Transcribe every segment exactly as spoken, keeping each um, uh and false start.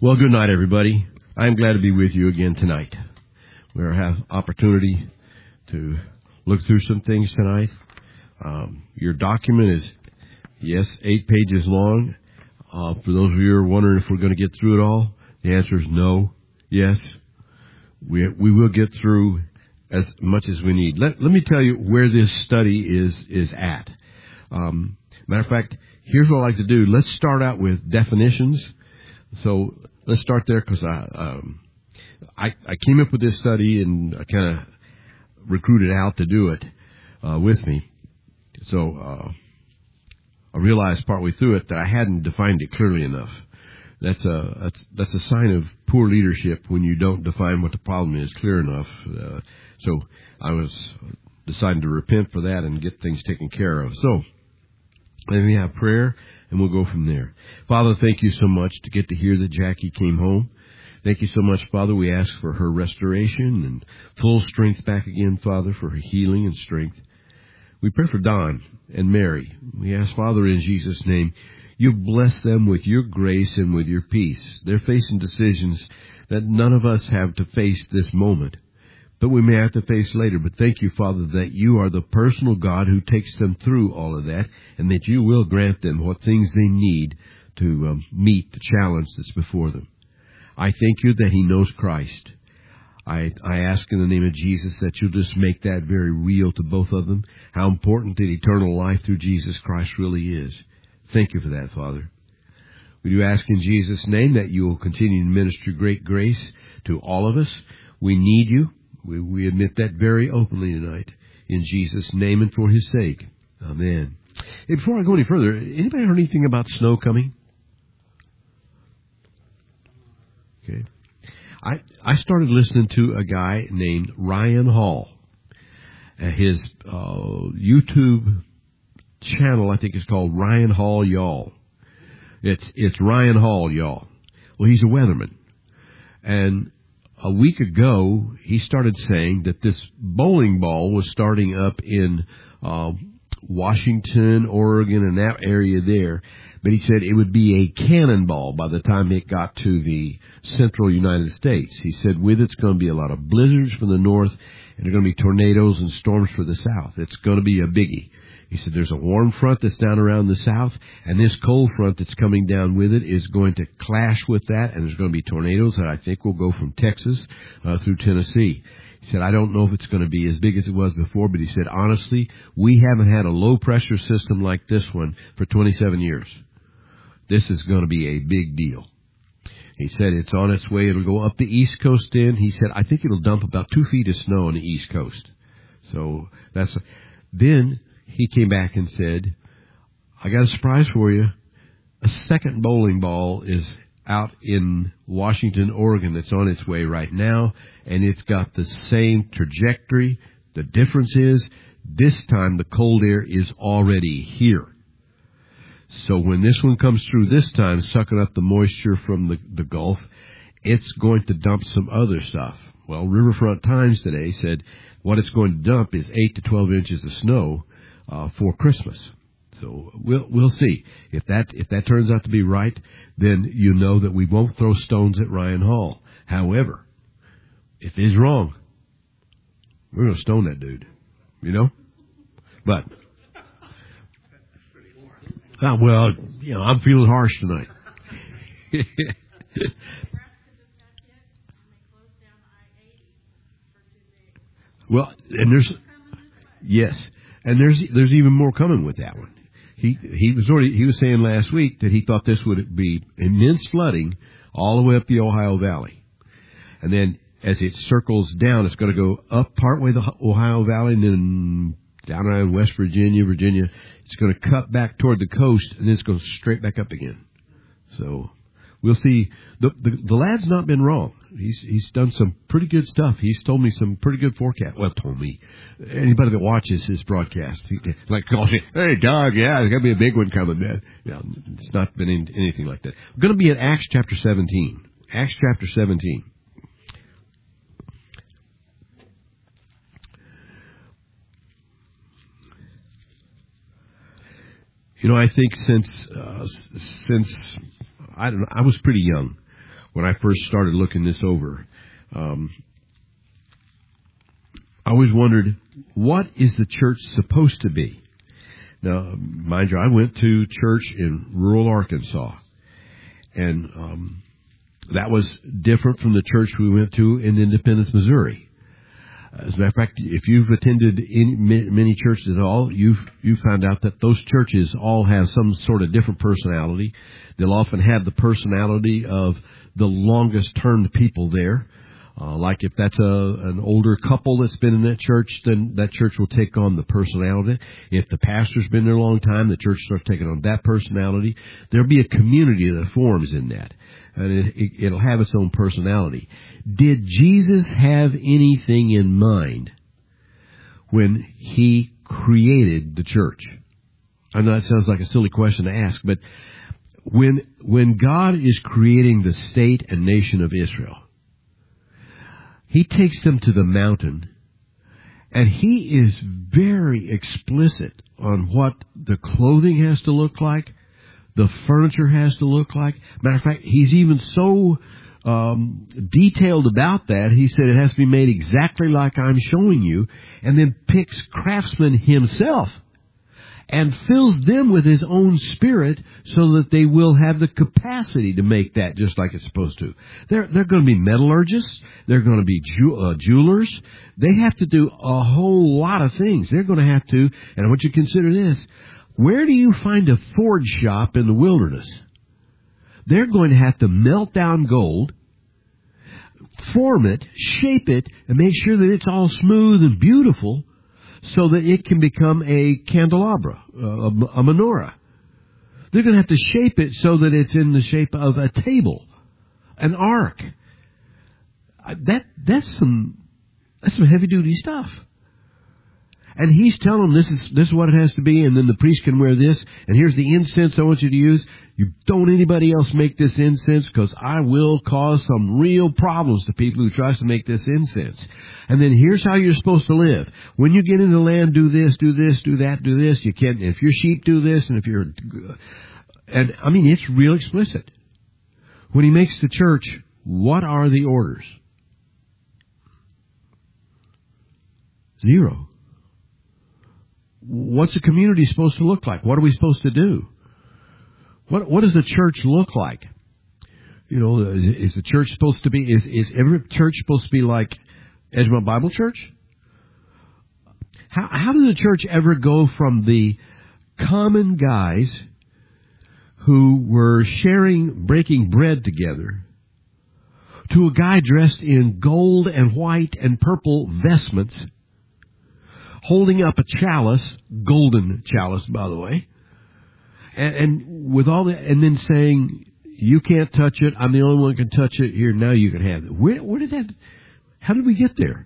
Well, good night, everybody. I'm glad to be with you again tonight. We have opportunity to look through some things tonight. Um, your document is, yes, eight pages long. Uh, for those of you who are wondering if we're going to get through it all, the answer is no, yes. We we will get through as much as we need. Let, let me tell you where this study is is at. Um, matter of fact, here's what I like to do. Let's start out with definitions. So let's start there because I, um, I I came up with this study and I kind of recruited out to do it uh, with me. So uh, I realized partway through it that I hadn't defined it clearly enough. That's a that's that's a sign of poor leadership when you don't define what the problem is clear enough. Uh, so I was deciding to repent for that and get things taken care of. So let me have prayer, and we'll go from there. Father, thank you so much to get to hear that Jackie came home. Thank you so much, Father. We ask for her restoration and full strength back again, Father, for her healing and strength. We pray for Don and Mary. We ask, Father, in Jesus' name, you bless them with your grace and with your peace. They're facing decisions that none of us have to face this moment, but we may have to face later. But thank you, Father, that you are the personal God who takes them through all of that, and that you will grant them what things they need to um, meet the challenge that's before them. I thank you that he knows Christ. I, I ask in the name of Jesus that you'll just make that very real to both of them, how important that eternal life through Jesus Christ really is. Thank you for that, Father. We do ask in Jesus' name that you will continue to minister great grace to all of us. We need you. We, we admit that very openly tonight. In Jesus' name and for his sake. Amen. Hey, before I go any further, anybody heard anything about snow coming? Okay. I, I started listening to a guy named Ryan Hall. Uh, his uh, YouTube channel, I think, is called Ryan Hall Y'all. It's it's Ryan Hall Y'all. Well, he's a weatherman. And a week ago, he started saying that this bowling ball was starting up in uh, Washington, Oregon, and that area there. But he said it would be a cannonball by the time it got to the central United States. He said with it's going to be a lot of blizzards from the north, and there are going to be tornadoes and storms for the south. It's going to be a biggie. He said there's a warm front that's down around the south, and this cold front that's coming down with it is going to clash with that, and there's going to be tornadoes that I think will go from Texas uh, through Tennessee. He said, I don't know if it's going to be as big as it was before, but he said, honestly, we haven't had a low-pressure system like this one for twenty-seven years. This is going to be a big deal. He said it's on its way. It'll go up the East Coast in. He said, I think it'll dump about two feet of snow on the East Coast. So that's... Then he came back and said, I got a surprise for you. A second bowling ball is out in Washington, Oregon that's on its way right now, and it's got the same trajectory. The difference is this time the cold air is already here. So when this one comes through this time, sucking up the moisture from the, the Gulf, it's going to dump some other stuff. Well, Riverfront Times today said what it's going to dump is eight to twelve inches of snow uh, for Christmas. So we'll we'll see. If that if that turns out to be right, then you know that we won't throw stones at Ryan Hall. However, if he's wrong, we're going to stone that dude. You know? But... Oh, well, you know, I'm feeling harsh tonight. Well, and there's, yes, and there's there's even more coming with that one. He he was already he was saying last week that he thought this would be immense flooding all the way up the Ohio Valley, and then as it circles down, it's going to go up partway the Ohio Valley and then down around West Virginia, Virginia. It's going to cut back toward the coast, and then it's going straight back up again. So we'll see. The, the the lad's not been wrong. He's he's done some pretty good stuff. He's told me some pretty good forecast. Well, told me. Anybody that watches his broadcast, he, like calls me, hey, Doug, yeah, there's going to be a big one coming, man. Yeah, it's not been in, anything like that. We're going to be in Acts chapter seventeen. Acts chapter seventeen. You know, I think since uh, since I don't know, I was pretty young when I first started looking this over. Um, I always wondered, what is the church supposed to be? Now, mind you, I went to church in rural Arkansas, and um, that was different from the church we went to in Independence, Missouri. As a matter of fact, if you've attended any, many churches at all, you've you found out that those churches all have some sort of different personality. They'll often have the personality of the longest-term people there. Uh, like if that's a an older couple that's been in that church, then that church will take on the personality. If the pastor's been there a long time, the church starts taking on that personality. There'll be a community that forms in that, and it, it, it'll have its own personality. Did Jesus have anything in mind when he created the church? I know that sounds like a silly question to ask, but when when God is creating the state and nation of Israel, he takes them to the mountain, and he is very explicit on what the clothing has to look like, the furniture has to look like. Matter of fact, he's even so um, detailed about that. He said it has to be made exactly like I'm showing you, and then picks craftsmen himself and fills them with his own spirit so that they will have the capacity to make that just like it's supposed to. They're, they're going to be metallurgists. They're going to be jew, uh, jewelers. They have to do a whole lot of things. They're going to have to, and I want you to consider this, where do you find a forge shop in the wilderness? They're going to have to melt down gold, form it, shape it, and make sure that it's all smooth and beautiful, so that it can become a candelabra, a, a menorah. They're going to have to shape it so that it's in the shape of a table, an ark. That that's some that's some heavy duty stuff. And he's telling them this is this is what it has to be, and then the priest can wear this, and here's the incense I want you to use. You don't anybody else make this incense, because I will cause some real problems to people who tries to make this incense. And then here's how you're supposed to live. When you get into the land, do this, do this, do that, do this. You can't, if your sheep do this, and if you're, and I mean, it's real explicit. When he makes the church, what are the orders? Zero. What's the community supposed to look like? What are we supposed to do? What what does the church look like? You know, is, is the church supposed to be, is, is every church supposed to be like Edgemont Bible Church? How, how did the church ever go from the common guys who were sharing, breaking bread together, to a guy dressed in gold and white and purple vestments, holding up a chalice, golden chalice, by the way, and, and with all that, and then saying, "You can't touch it. I'm the only one who can touch it. Here, now you can have it." Where, where did that? How did we get there?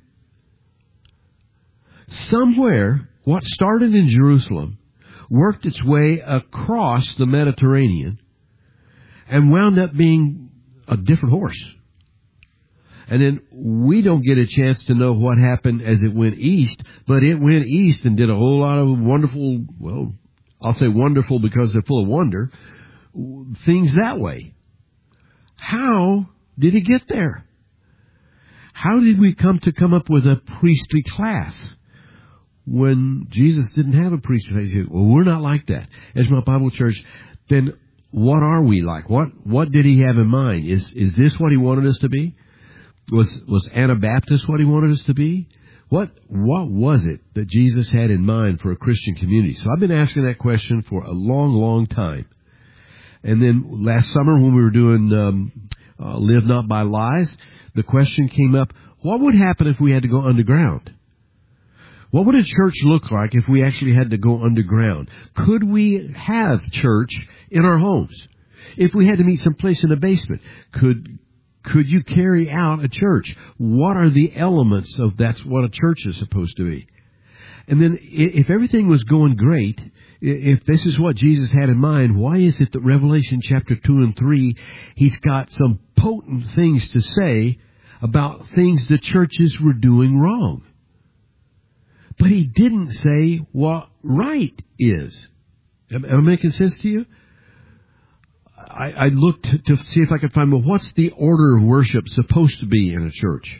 Somewhere, what started in Jerusalem worked its way across the Mediterranean and wound up being a different horse. And then we don't get a chance to know what happened as it went east, but it went east and did a whole lot of wonderful, well, I'll say wonderful because they're full of wonder, things that way. How did it get there? How did we come to come up with a priestly class when Jesus didn't have a priestly class? He said, well, we're not like that. Edgemont Bible Church, then what are we like? What what did he have in mind? Is is this what he wanted us to be? Was was Anabaptist what he wanted us to be? What what was it that Jesus had in mind for a Christian community? So I've been asking that question for a long, long time. And then last summer when we were doing um, uh, Live Not by Lies, the question came up, what would happen if we had to go underground? What would a church look like if we actually had to go underground? Could we have church in our homes? If we had to meet someplace in the basement, could Could you carry out a church? What are the elements of that's what a church is supposed to be? And then if everything was going great, if this is what Jesus had in mind, why is it that Revelation chapter two and three, he's got some potent things to say about things the churches were doing wrong? But he didn't say what right is. Am I making sense to you? I, I looked to, to see if I could find, well, what's the order of worship supposed to be in a church?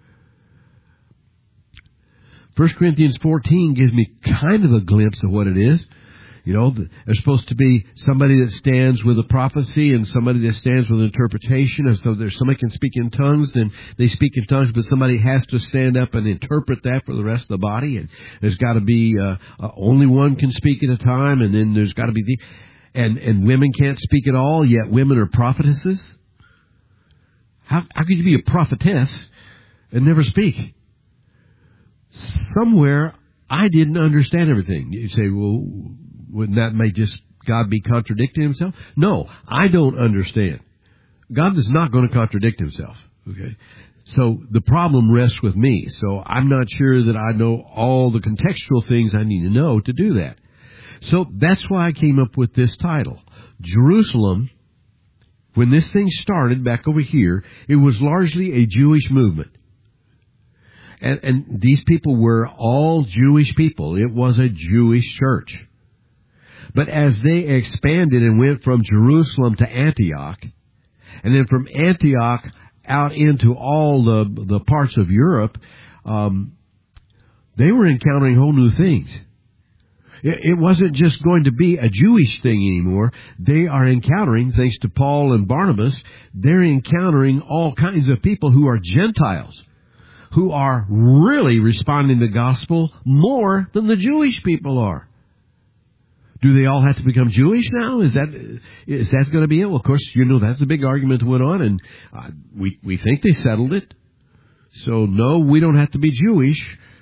First Corinthians fourteen gives me kind of a glimpse of what it is. You know, there's supposed to be somebody that stands with a prophecy and somebody that stands with an interpretation. And so there's somebody can speak in tongues, then they speak in tongues, but somebody has to stand up and interpret that for the rest of the body. And there's got to be uh, uh, only one can speak at a time, and then there's got to be the and and women can't speak at all. Yet women are prophetesses. How how could you be a prophetess and never speak? Somewhere I didn't understand everything. You say, well, wouldn't that make just God be contradicting himself? No, I don't understand. God is not going to contradict himself. Okay, so the problem rests with me. So I'm not sure that I know all the contextual things I need to know to do that. So that's why I came up with this title. Jerusalem, when this thing started back over here, it was largely a Jewish movement. And, and these people were all Jewish people. It was a Jewish church. But as they expanded and went from Jerusalem to Antioch, and then from Antioch out into all the, the parts of Europe, um, they were encountering whole new things. It, it wasn't just going to be a Jewish thing anymore. They are encountering, thanks to Paul and Barnabas, they're encountering all kinds of people who are Gentiles, who are really responding to the gospel more than the Jewish people are. Do they all have to become Jewish now? Is that is that going to be it? Well, of course, you know, that's a big argument that went on, and uh, we, we think they settled it. So, no, we don't have to be Jewish.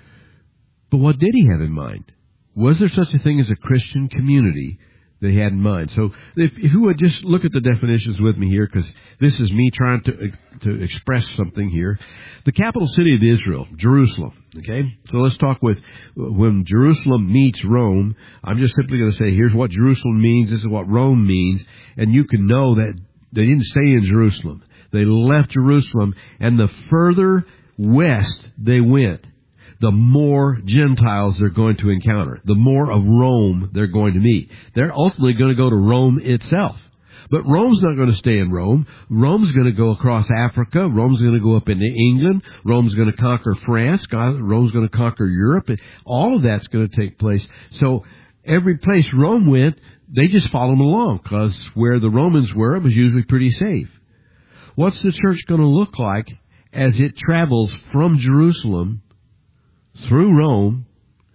But what did he have in mind? Was there such a thing as a Christian community that he had in mind? So if, if you would just look at the definitions with me here, because this is me trying to to express something here. The capital city of Israel, Jerusalem. Okay, so let's talk with when Jerusalem meets Rome. I'm just simply going to say, here's what Jerusalem means. This is what Rome means, and you can know that they didn't stay in Jerusalem. They left Jerusalem, and the further west they went, the more Gentiles they're going to encounter, the more of Rome they're going to meet. They're ultimately going to go to Rome itself. But Rome's not going to stay in Rome. Rome's going to go across Africa. Rome's going to go up into England. Rome's going to conquer France. Rome's going to conquer Europe. All of that's going to take place. So every place Rome went, they just followed them along, because where the Romans were, it was usually pretty safe. What's the church going to look like as it travels from Jerusalem through Rome,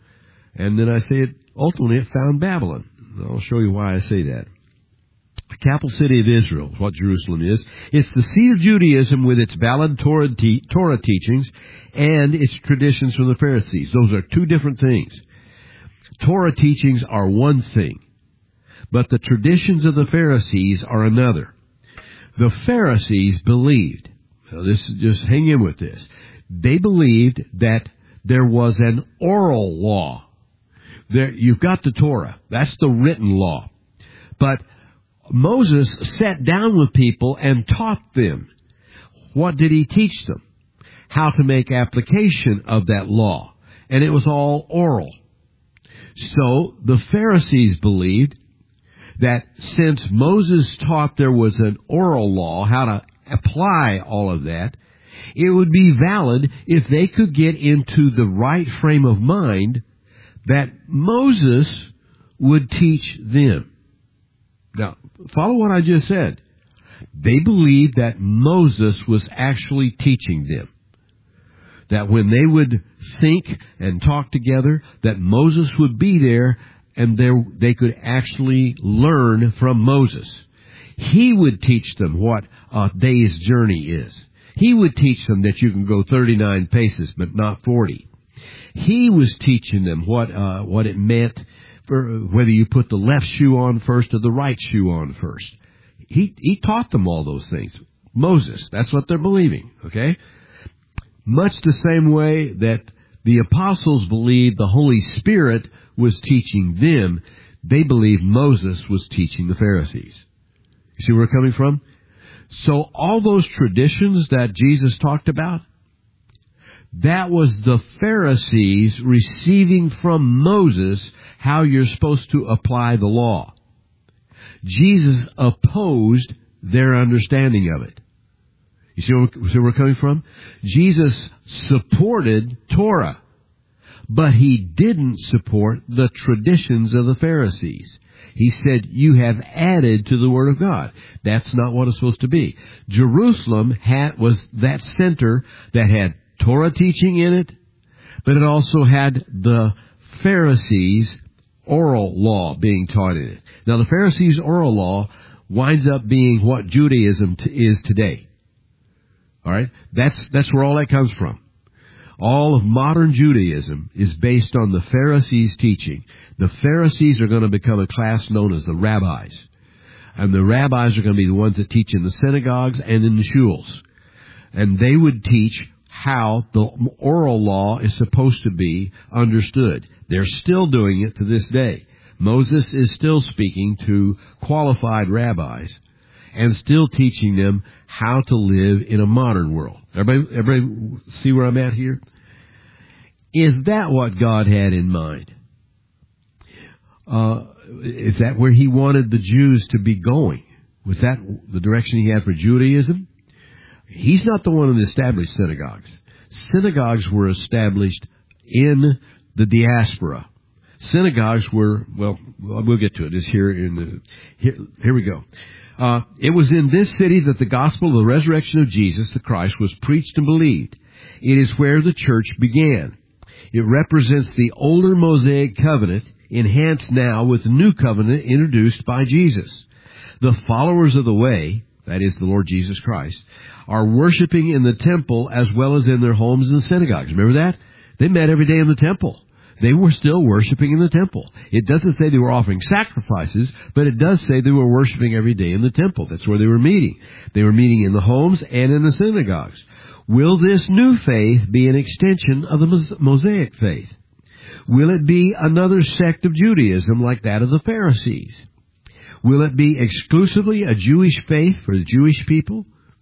and then I say it ultimately it found Babylon? I'll show you why I say that. The capital city of Israel is what Jerusalem is. It's the seat of Judaism with its valid Torah, te- Torah teachings and its traditions from the Pharisees. Those are two different things. Torah teachings are one thing, but the traditions of the Pharisees are another. The Pharisees believed, now this just hang in with this, they believed that there was an oral law. There, you've got the Torah. That's the written law. But Moses sat down with people and taught them. What did he teach them? How to make application of that law. And it was all oral. So the Pharisees believed that since Moses taught there was an oral law, how to apply all of that, it would be valid if they could get into the right frame of mind that Moses would teach them. Now, follow what I just said. They believed that Moses was actually teaching them. That when they would think and talk together, that Moses would be there and they could actually learn from Moses. He would teach them what a day's journey is. He would teach them that you can go thirty-nine paces, but not forty. He was teaching them what uh, what it meant for whether you put the left shoe on first or the right shoe on first. He he taught them all those things. Moses, that's what they're believing, okay? Much the same way that the apostles believed the Holy Spirit was teaching them, they believed Moses was teaching the Pharisees. You see where we're coming from? So all those traditions that Jesus talked about, that was the Pharisees receiving from Moses how you're supposed to apply the law. Jesus opposed their understanding of it. You see where, see where we're coming from? Jesus supported Torah, but he didn't support the traditions of the Pharisees. He said, you have added to the Word of God. That's not what it's supposed to be. Jerusalem had, was that center that had Torah teaching in it, but it also had the Pharisees' oral law being taught in it. Now, the Pharisees' oral law winds up being what Judaism t- is today. All right? That's, that's where all that comes from. All of modern Judaism is based on the Pharisees' teaching. The Pharisees are going to become a class known as the rabbis. And the rabbis are going to be the ones that teach in the synagogues and in the shuls. And they would teach how the oral law is supposed to be understood. They're still doing it to this day. Moses is still speaking to qualified rabbis and still teaching them how to live in a modern world. Everybody, everybody see where I'm at here? Is that what God had in mind? Uh, is that where he wanted the Jews to be going? Was that the direction he had for Judaism? He's not the one who established synagogues. Synagogues were established in the diaspora. Synagogues were, well, we'll get to it. It's here in the, here, here we go. Uh, it was in this city that the gospel of the resurrection of Jesus, the Christ, was preached and believed. It is where the church began. It represents the older Mosaic covenant, enhanced now with the new covenant introduced by Jesus. The followers of the way, that is the Lord Jesus Christ, are worshiping in the temple as well as in their homes and synagogues. Remember that? They met every day in the temple. They were still worshiping in the temple. It doesn't say they were offering sacrifices, but it does say they were worshiping every day in the temple. That's where they were meeting. They were meeting in the homes and in the synagogues. Will this new faith be an extension of the Mosaic faith? Will it be another sect of Judaism like that of the Pharisees? Will it be exclusively a Jewish faith for the Jewish people?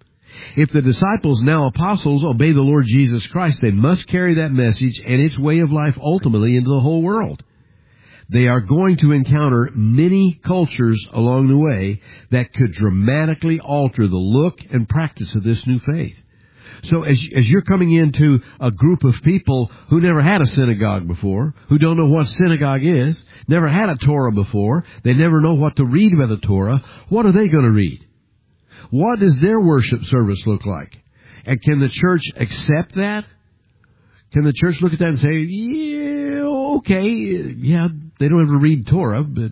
If the disciples, now apostles, obey the Lord Jesus Christ, they must carry that message and its way of life ultimately into the whole world. They are going to encounter many cultures along the way that could dramatically alter the look and practice of this new faith. So as, as you're coming into a group of people who never had a synagogue before, who don't know what synagogue is, never had a Torah before, they never know what to read by the Torah, what are they going to read? What does their worship service look like? And can the church accept that? Can the church look at that and say, yeah, okay, yeah, they don't have to read Torah, but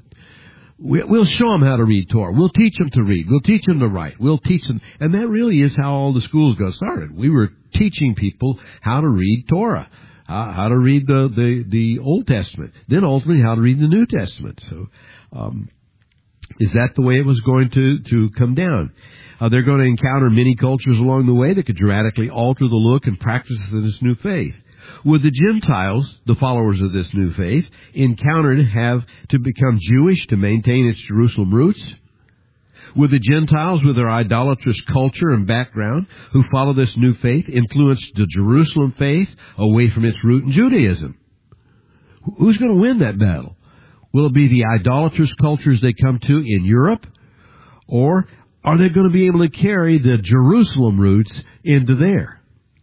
we'll show them how to read Torah. We'll teach them to read. We'll teach them to write. We'll teach them. And that really is how all the schools got started. We were teaching people how to read Torah, how, how to read the, the, the Old Testament, then ultimately how to read the New Testament. So, um, is that the way it was going to, to come down? Uh, they're going to encounter many cultures along the way that could dramatically alter the look and practice of this new faith. Would the Gentiles, the followers of this new faith, encountered have to become Jewish to maintain its Jerusalem roots? Would the Gentiles, with their idolatrous culture and background, who follow this new faith, influence the Jerusalem faith away from its root in Judaism? Who's going to win that battle? Will it be the idolatrous cultures they come to in Europe? Or are they going to be able to carry the Jerusalem roots into there?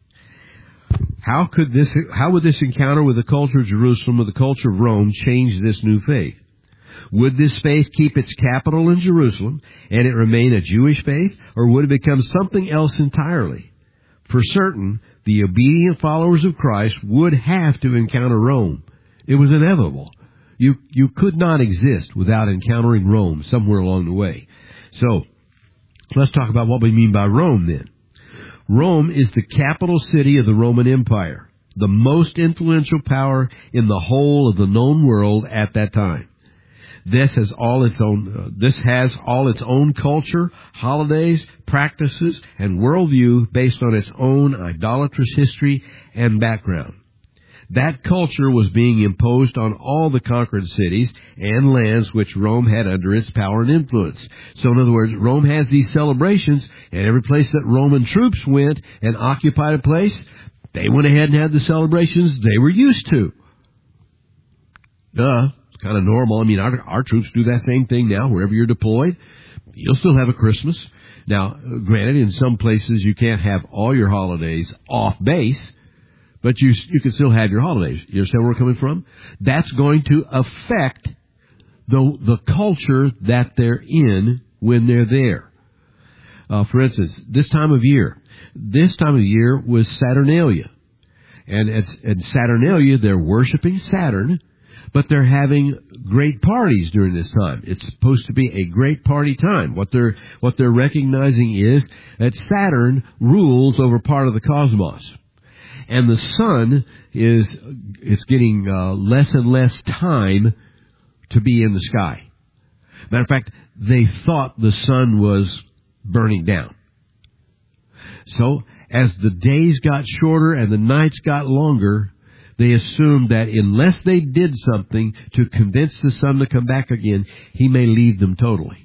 How could this, how would this encounter with the culture of Jerusalem, with the culture of Rome, change this new faith? Would this faith keep its capital in Jerusalem and it remain a Jewish faith, or would it become something else entirely? For certain, the obedient followers of Christ would have to encounter Rome. It was inevitable. You, you could not exist without encountering Rome somewhere along the way. So, let's talk about what we mean by Rome then. Rome is the capital city of the Roman Empire, the most influential power in the whole of the known world at that time. This has all its own, uh, this has all its own culture, holidays, practices, and worldview based on its own idolatrous history and background. That culture was being imposed on all the conquered cities and lands which Rome had under its power and influence. So in other words, Rome has these celebrations, and every place that Roman troops went and occupied a place, they went ahead and had the celebrations they were used to. Duh. kind of normal. I mean, our, our troops do that same thing now. Wherever you're deployed, you'll still have a Christmas. Now, granted, in some places you can't have all your holidays off base, but you you can still have your holidays. You understand where we're coming from? That's going to affect the the culture that they're in when they're there. Uh, for instance, this time of year, this time of year was Saturnalia. And at, at Saturnalia, they're worshiping Saturn, but they're having great parties during this time. It's supposed to be a great party time. What they're, what they're recognizing is that Saturn rules over part of the cosmos. And the sun is, it's getting uh, less and less time to be in the sky. Matter of fact, they thought the sun was burning down. So, as the days got shorter and the nights got longer, they assumed that unless they did something to convince the sun to come back again, he may leave them totally.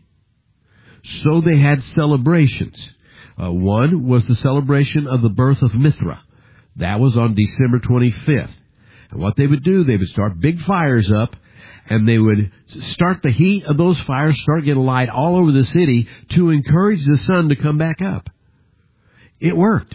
So they had celebrations. Uh, one was the celebration of the birth of Mithra. That was on December twenty-fifth. And what they would do, they would start big fires up, and they would start the heat of those fires, start getting light all over the city to encourage the sun to come back up. It worked.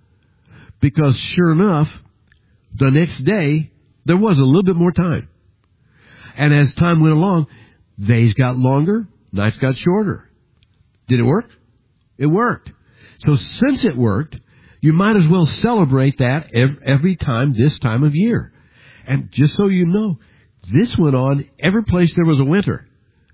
Because sure enough, the next day, there was a little bit more time. And as time went along, days got longer, nights got shorter. Did it work? It worked. So since it worked, you might as well celebrate that every time this time of year. And just so you know, this went on every place there was a winter.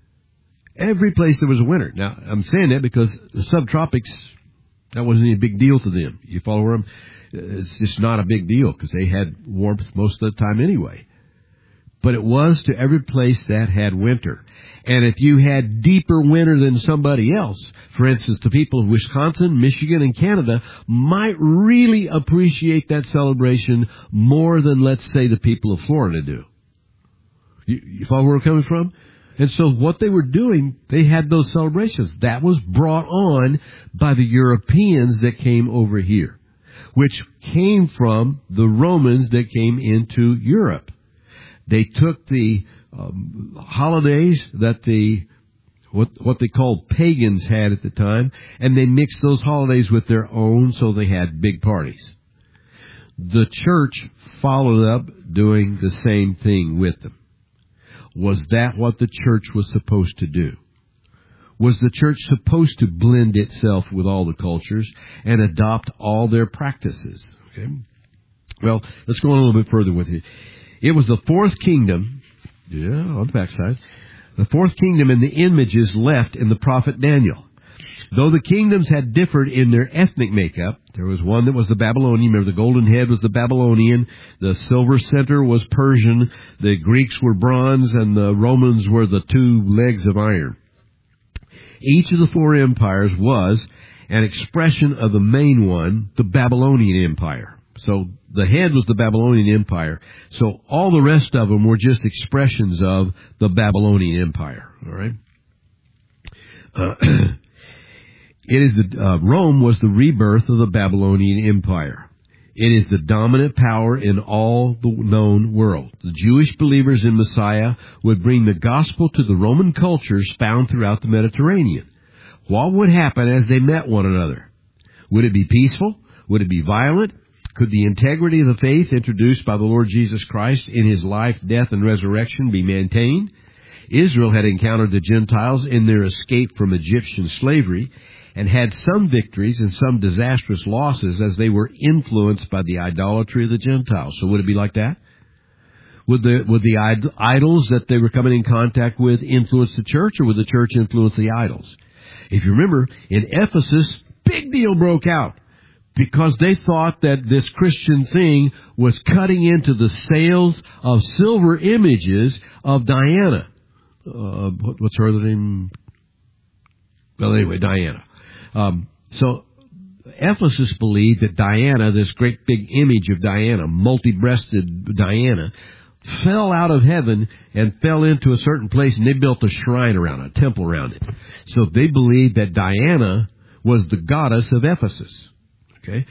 Every place there was a winter. Now, I'm saying that because the subtropics, that wasn't any big deal to them. You follow where I'm? It's just not a big deal because they had warmth most of the time anyway. But it was to every place that had winter. And if you had deeper winter than somebody else, for instance, the people of Wisconsin, Michigan, and Canada might really appreciate that celebration more than, let's say, the people of Florida do. You, you follow where we're coming from? And so what they were doing, they had those celebrations. That was brought on by the Europeans that came over here, which came from the Romans that came into Europe. They took the um, holidays that the what what they called pagans had at the time, and they mixed those holidays with their own, so they had big parties. The church followed up doing the same thing with them. Was that what the church was supposed to do? Was the church supposed to blend itself with all the cultures and adopt all their practices? Okay. Well, let's go on a little bit further with you. It was the fourth kingdom, yeah, on the backside, the fourth kingdom and the images left in the prophet Daniel. Though the kingdoms had differed in their ethnic makeup, there was one that was the Babylonian. Remember, the golden head was the Babylonian. The silver center was Persian. The Greeks were bronze, and the Romans were the two legs of iron. Each of the four empires was an expression of the main one, the Babylonian Empire. So the head was the Babylonian Empire. So all the rest of them were just expressions of the Babylonian Empire. All right. Uh, It is the, uh, Rome was the rebirth of the Babylonian Empire. It is the dominant power in all the known world. The Jewish believers in Messiah would bring the gospel to the Roman cultures found throughout the Mediterranean. What would happen as they met one another? Would it be peaceful? Would it be violent? Could the integrity of the faith introduced by the Lord Jesus Christ in his life, death, and resurrection be maintained? Israel had encountered the Gentiles in their escape from Egyptian slavery, and had some victories and some disastrous losses as they were influenced by the idolatry of the Gentiles. So would it be like that? Would the would the id- idols that they were coming in contact with influence the church, or would the church influence the idols? If you remember, in Ephesus, big deal broke out because they thought that this Christian thing was cutting into the sales of silver images of Diana. Uh, what, what's her other name? Well, anyway, Diana. Um, so Ephesus believed that Diana, this great big image of Diana, multi-breasted Diana, fell out of heaven and fell into a certain place, and they built a shrine around it, a temple around it. So they believed that Diana was the goddess of Ephesus. Okay,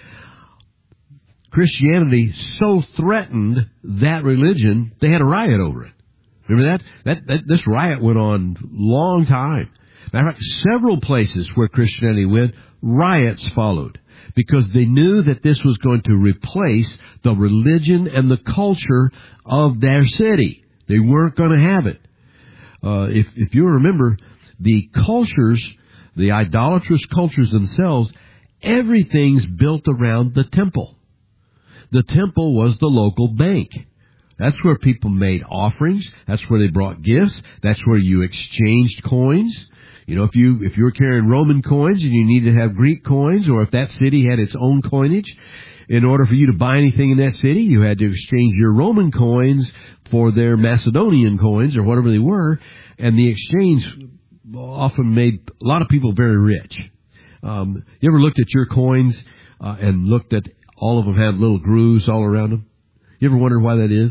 Christianity so threatened that religion, they had a riot over it. Remember that? That, that this riot went on long time. Matter of fact, several places where Christianity went, riots followed, because they knew that this was going to replace the religion and the culture of their city. They weren't going to have it. Uh, if, if you remember, the cultures, the idolatrous cultures themselves, everything's built around the temple. The temple was the local bank. That's where people made offerings. That's where they brought gifts. That's where you exchanged coins. You know, if you, if you were carrying Roman coins and you needed to have Greek coins, or if that city had its own coinage, in order for you to buy anything in that city, you had to exchange your Roman coins for their Macedonian coins or whatever they were. And the exchange often made a lot of people very rich. Um, you ever looked at your coins uh, and looked at all of them had little grooves all around them? You ever wondered why that is?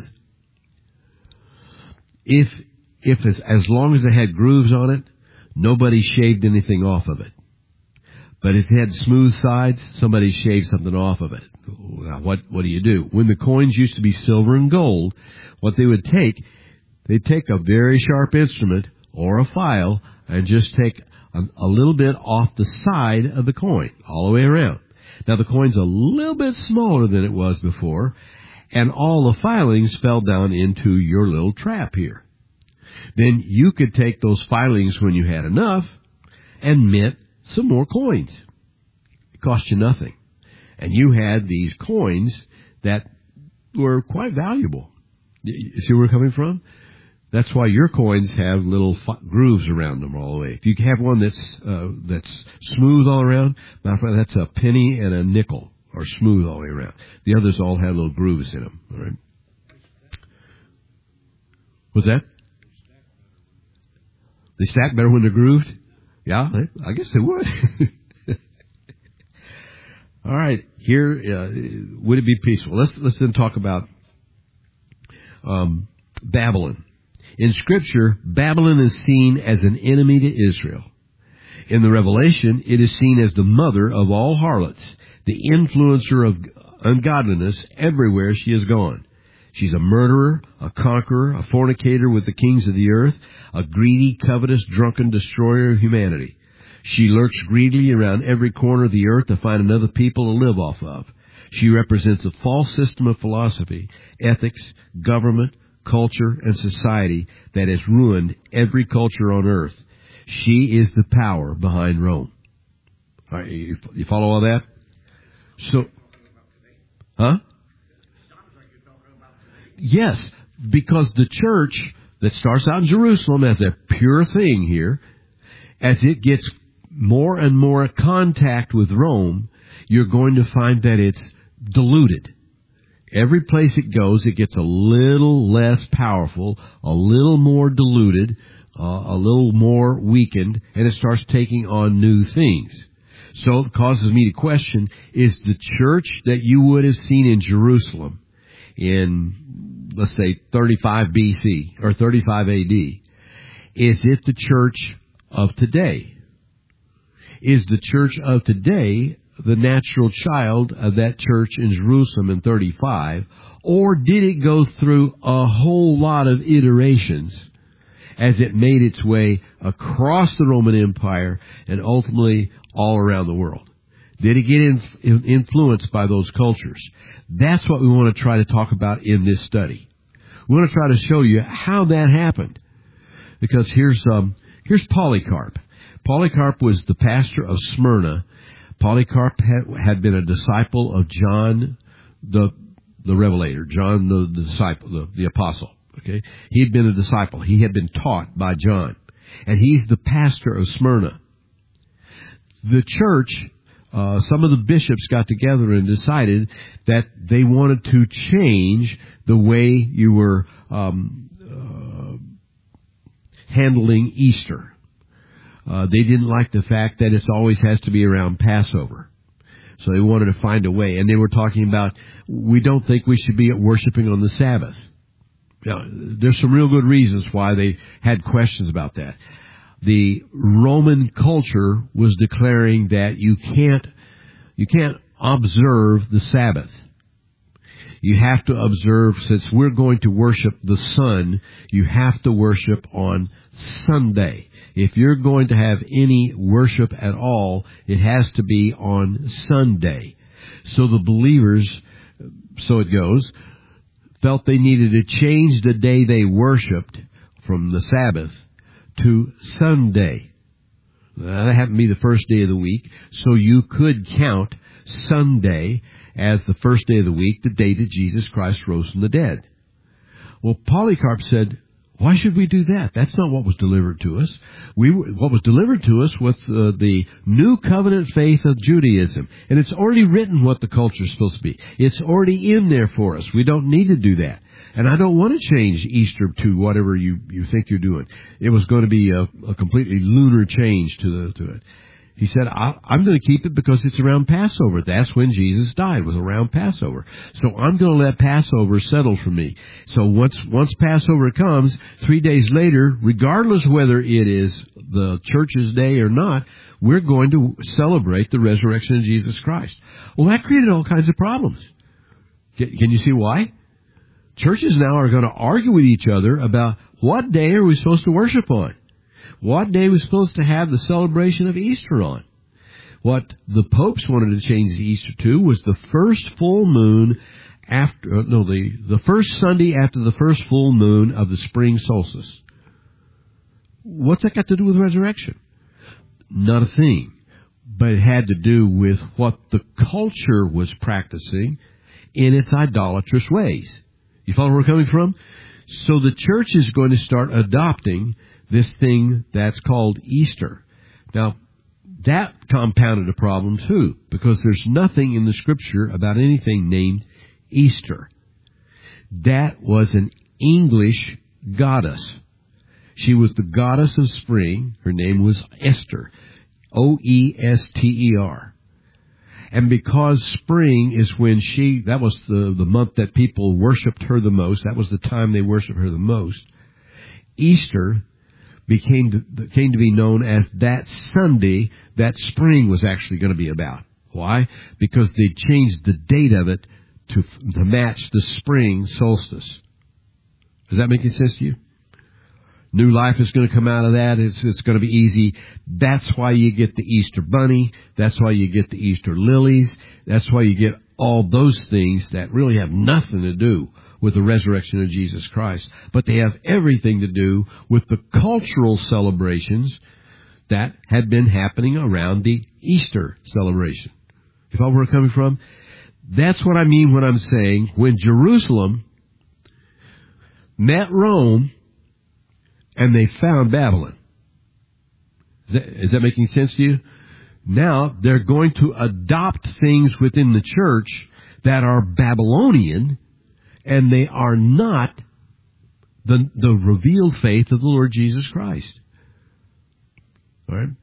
If if as, as long as it had grooves on it, nobody shaved anything off of it. But if it had smooth sides, somebody shaved something off of it. Now, what what do you do? When the coins used to be silver and gold, what they would take, they'd take a very sharp instrument or a file and just take a, a little bit off the side of the coin, all the way around. Now, the coin's a little bit smaller than it was before, and all the filings fell down into your little trap here. Then you could take those filings when you had enough and mint some more coins. It cost you nothing. And you had these coins that were quite valuable. You see where we're coming from? That's why your coins have little f- grooves around them all the way. If you have one that's uh, that's smooth all around, that's a penny and a nickel, or smooth all the way around. The others all have little grooves in them. All right. What's that? They stack better when they're grooved? Yeah, I guess they would. All right. Here, uh, would it be peaceful? Let's let's then talk about um, Babylon. In Scripture, Babylon is seen as an enemy to Israel. In the Revelation, it is seen as the mother of all harlots, the influencer of ungodliness everywhere she has gone. She's a murderer, a conqueror, a fornicator with the kings of the earth, a greedy, covetous, drunken destroyer of humanity. She lurks greedily around every corner of the earth to find another people to live off of. She represents a false system of philosophy, ethics, government, culture, and society that has ruined every culture on earth. She is the power behind Rome. All right, you, you follow all that? So, huh? Yes, because the church that starts out in Jerusalem as a pure thing here, as it gets more and more contact with Rome, you're going to find that it's diluted. Every place it goes, it gets a little less powerful, a little more diluted, uh, a little more weakened, and it starts taking on new things. So it causes me to question, is the church that you would have seen in Jerusalem in, let's say, thirty-five B C or thirty-five A D, is it the church of today? Is the church of today the natural child of that church in Jerusalem in thirty-five, or did it go through a whole lot of iterations as it made its way across the Roman Empire and ultimately all around the world? Did it get in, in, influenced by those cultures? That's what we want to try to talk about in this study. We want to try to show you how that happened. Because here's um, here's Polycarp. Polycarp was the pastor of Smyrna. Polycarp had, had been a disciple of John the the Revelator, John the, the disciple, the, the apostle. Okay, he had been a disciple. He had been taught by John, and he's the pastor of Smyrna. The church, uh, some of the bishops got together and decided that they wanted to change the way you were um, uh, handling Easter. Uh, they didn't like the fact that it always has to be around Passover. So they wanted to find a way. And they were talking about, we don't think we should be worshiping on the Sabbath. Now, there's some real good reasons why they had questions about that. The Roman culture was declaring that you can't, you can't observe the Sabbath. You have to observe, since we're going to worship the sun, you have to worship on Sunday. If you're going to have any worship at all, it has to be on Sunday. So the believers, so it goes, felt they needed to change the day they worshiped from the Sabbath to Sunday. That happened to be the first day of the week, so you could count Sunday as the first day of the week, the day that Jesus Christ rose from the dead. Well, Polycarp said, why should we do that? That's not what was delivered to us. We, what was delivered to us was uh, the new covenant faith of Judaism. And it's already written what the culture is supposed to be. It's already in there for us. We don't need to do that. And I don't want to change Easter to whatever you, you think you're doing. It was going to be a, a completely lunar change to the, to it. He said, I, I'm going to keep it because it's around Passover. That's when Jesus died, was around Passover. So I'm going to let Passover settle for me. So once, once Passover comes, three days later, regardless whether it is the church's day or not, we're going to celebrate the resurrection of Jesus Christ. Well, that created all kinds of problems. Can, can you see why? Churches now are going to argue with each other about what day are we supposed to worship on? What day was supposed to have the celebration of Easter on? What the popes wanted to change the Easter to was the first full moon after, no, the, the first Sunday after the first full moon of the spring solstice. What's that got to do with resurrection? Not a thing. But it had to do with what the culture was practicing in its idolatrous ways. You follow where we're coming from? So the church is going to start adopting this thing that's called Easter. Now, that compounded a problem too, because there's nothing in the Scripture about anything named Easter. That was an English goddess. She was the goddess of spring. Her name was Esther. O E S T E R. And because spring is when she, that was the, the month that people worshipped her the most, that was the time they worshipped her the most, Easter became to, came to be known as that Sunday that spring was actually going to be about. Why? Because they changed the date of it to, to match the spring solstice. Does that make any sense to you? New life is going to come out of that. It's, it's going to be easy. That's why you get the Easter bunny. That's why you get the Easter lilies. That's why you get all those things that really have nothing to do with the resurrection of Jesus Christ. But they have everything to do with the cultural celebrations that had been happening around the Easter celebration. You follow where I'm coming from? That's what I mean when I'm saying when Jerusalem met Rome, and they found Babylon. Is that, is that making sense to you? Now, they're going to adopt things within the church that are Babylonian, and they are not the, the revealed faith of the Lord Jesus Christ. All right?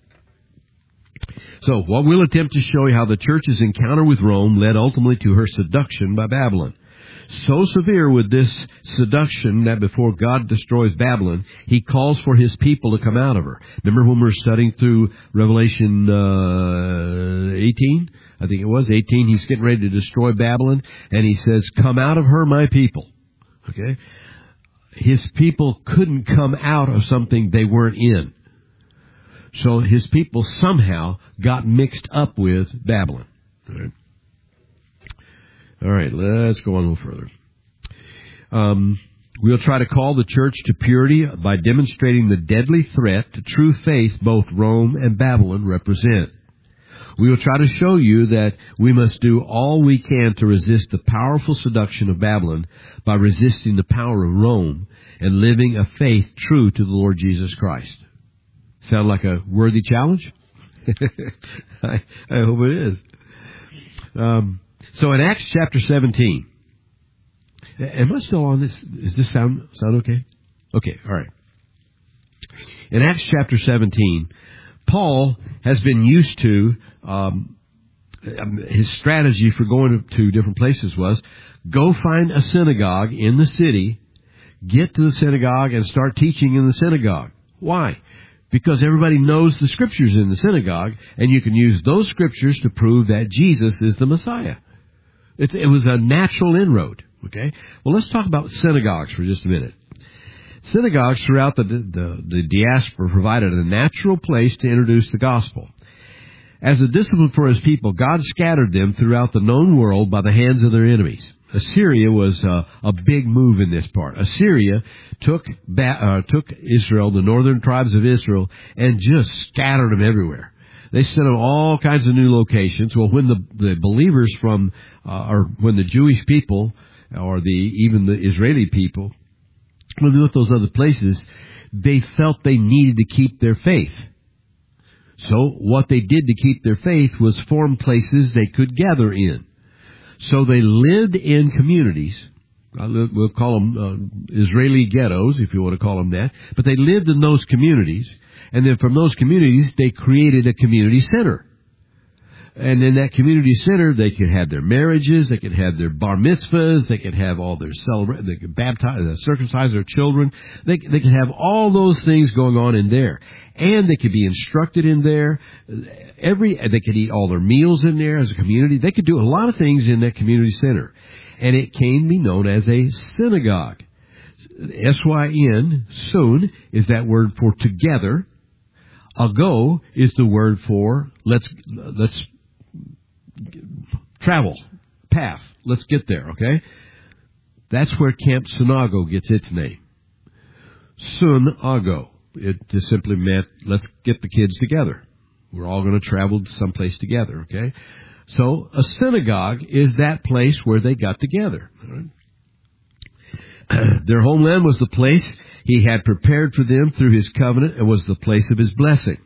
So, what we'll attempt to show you how the church's encounter with Rome led ultimately to her seduction by Babylon. So severe with this seduction that before God destroys Babylon, He calls for His people to come out of her. Remember when we were studying through Revelation uh, eighteen? I think it was eighteen. He's getting ready to destroy Babylon, and He says, "Come out of her, my people." Okay? His people couldn't come out of something they weren't in. So His people somehow got mixed up with Babylon. All right? All right, let's go on a little further. Um, we'll try to call the church to purity by demonstrating the deadly threat to true faith both Rome and Babylon represent. We will try to show you that we must do all we can to resist the powerful seduction of Babylon by resisting the power of Rome and living a faith true to the Lord Jesus Christ. Sound like a worthy challenge? I, I hope it is. Um, So in Acts chapter seventeen, am I still on this? Does this sound sound okay? Okay, all right. In Acts chapter seventeen, Paul has been used to, um, his strategy for going to different places was, go find a synagogue in the city, get to the synagogue and start teaching in the synagogue. Why? Because everybody knows the scriptures in the synagogue, and you can use those scriptures to prove that Jesus is the Messiah. It, it was a natural inroad. Okay? Well, let's talk about synagogues for just a minute. Synagogues throughout the, the, the diaspora provided a natural place to introduce the gospel. As a discipline for his people, God scattered them throughout the known world by the hands of their enemies. Assyria was uh, a big move in this part. Assyria took ba- uh, took Israel, the northern tribes of Israel, and just scattered them everywhere. They sent them all kinds of new locations. Well, when the, the believers from, uh, or when the Jewish people, or the even the Israeli people, when they went to those other places, they felt they needed to keep their faith. So what they did to keep their faith was form places they could gather in. So they lived in communities. We'll call them uh, Israeli ghettos, if you want to call them that. But they lived in those communities. And then from those communities, they created a community center. And in that community center, they could have their marriages, they could have their bar mitzvahs, they could have all their celebra- they could baptize, uh, circumcise their children. They, they could have all those things going on in there. And they could be instructed in there. Every, they could eat all their meals in there as a community. They could do a lot of things in that community center. And it came to be known as a synagogue. S Y N, sun, is that word for together. Ago is the word for let's, let's, travel, path. Let's get there, okay? That's where Camp Sunago gets its name. Sun-ago. It just simply meant, let's get the kids together. We're all going to travel someplace together, okay? So a synagogue is that place where they got together. Right? Their homeland was the place he had prepared for them through his covenant and was the place of his blessing.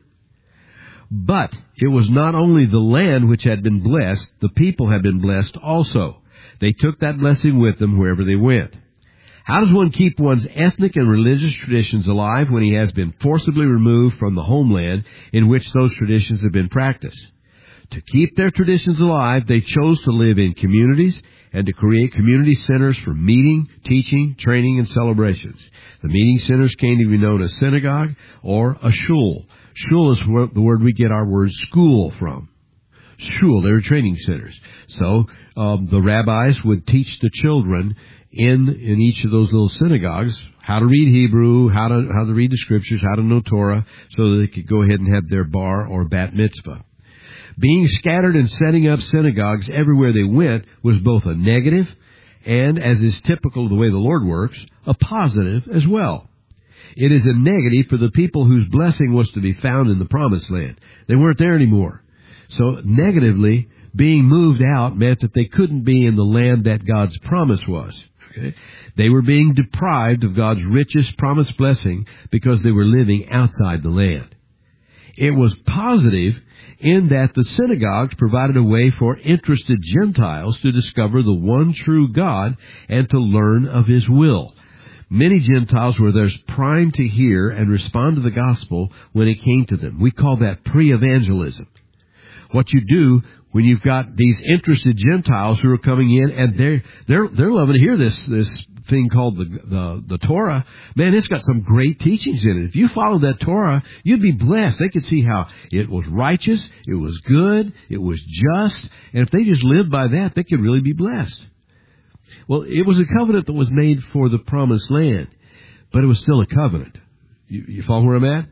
But it was not only the land which had been blessed, the people had been blessed also. They took that blessing with them wherever they went. How does one keep one's ethnic and religious traditions alive when he has been forcibly removed from the homeland in which those traditions have been practiced? To keep their traditions alive, they chose to live in communities and to create community centers for meeting, teaching, training, and celebrations. The meeting centers came to be known as synagogue or a shul. Shul is the word we get our word school from. Shul, they were training centers. So um, the rabbis would teach the children in in each of those little synagogues how to read Hebrew, how to how to read the scriptures, how to know Torah, so that they could go ahead and have their bar or bat mitzvah. Being scattered and setting up synagogues everywhere they went was both a negative and, as is typical of the way the Lord works, a positive as well. It is a negative for the people whose blessing was to be found in the promised land. They weren't there anymore. So negatively, being moved out meant that they couldn't be in the land that God's promise was. Okay? They were being deprived of God's richest promised blessing because they were living outside the land. It was positive in that the synagogues provided a way for interested Gentiles to discover the one true God and to learn of His will. Many Gentiles were thus primed to hear and respond to the gospel when it came to them. We call that pre-evangelism. What you do when you've got these interested Gentiles who are coming in and they're they're they're loving to hear this this thing called the the, the Torah. Man, it's got some great teachings in it. If you follow that Torah, you'd be blessed. They could see how it was righteous, it was good, it was just, and if they just lived by that, they could really be blessed. Well, it was a covenant that was made for the promised land, but it was still a covenant. You, you follow where I'm at?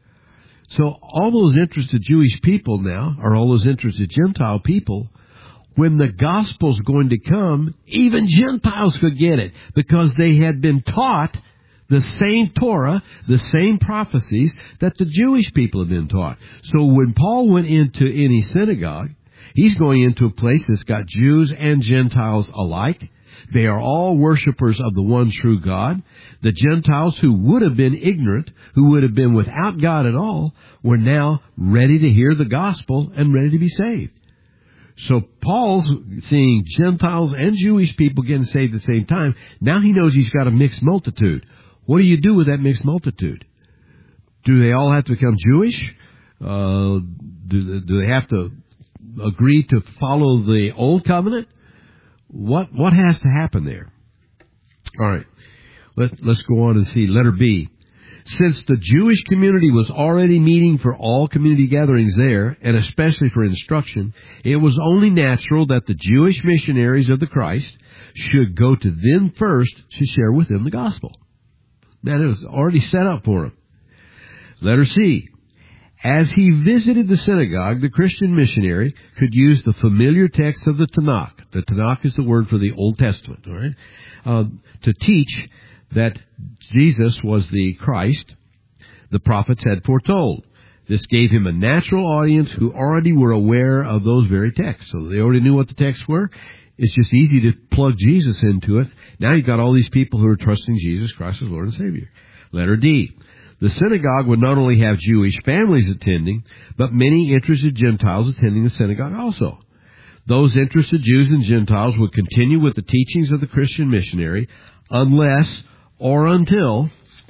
So all those interested Jewish people now, or all those interested Gentile people, when the gospel's going to come, even Gentiles could get it because they had been taught the same Torah, the same prophecies that the Jewish people had been taught. So when Paul went into any synagogue, he's going into a place that's got Jews and Gentiles alike. They are all worshipers of the one true God. The Gentiles who would have been ignorant, who would have been without God at all, were now ready to hear the gospel and ready to be saved. So Paul's seeing Gentiles and Jewish people getting saved at the same time. Now he knows he's got a mixed multitude. What do you do with that mixed multitude? Do they all have to become Jewish? Uh, do, do they have to agree to follow the old covenant? What what has to happen there? All right, Let, let's go on and see letter B. Since the Jewish community was already meeting for all community gatherings there, and especially for instruction, it was only natural that the Jewish missionaries of the Christ should go to them first to share with them the gospel. Man, it was already set up for them. Letter C. As he visited the synagogue, the Christian missionary could use the familiar text of the Tanakh. The Tanakh is the word for the Old Testament, all right? Uh, to teach that Jesus was the Christ the prophets had foretold. This gave him a natural audience who already were aware of those very texts. So they already knew what the texts were. It's just easy to plug Jesus into it. Now you've got all these people who are trusting Jesus Christ as Lord and Savior. Letter D. The synagogue would not only have Jewish families attending, but many interested Gentiles attending the synagogue also. Those interested Jews and Gentiles would continue with the teachings of the Christian missionary unless or until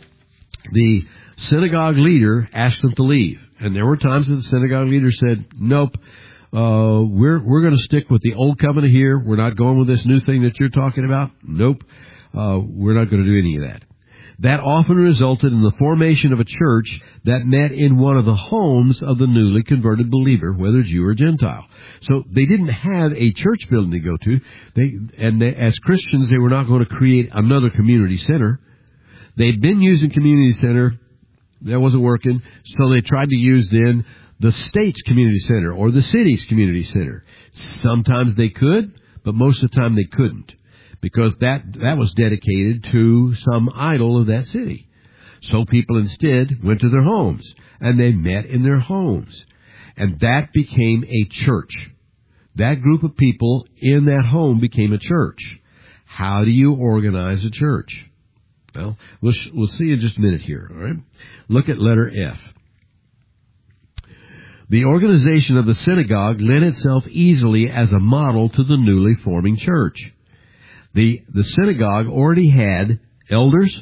the synagogue leader asked them to leave. And there were times that the synagogue leader said, nope, uh, we're, we're going to stick with the old covenant here. We're not going with this new thing that you're talking about. Nope, uh, we're not going to do any of that. That often resulted in the formation of a church that met in one of the homes of the newly converted believer, whether Jew or Gentile. So they didn't have a church building to go to. They, and they, as Christians, they were not going to create another community center. They'd been using community center. That wasn't working. So they tried to use then the state's community center or the city's community center. Sometimes they could, but most of the time they couldn't, because that, that was dedicated to some idol of that city. So people instead went to their homes, and they met in their homes. And that became a church. That group of people in that home became a church. How do you organize a church? Well, we'll, we'll see in just a minute here, all right? Look at letter F. The organization of the synagogue lent itself easily as a model to the newly forming church. The, the synagogue already had elders,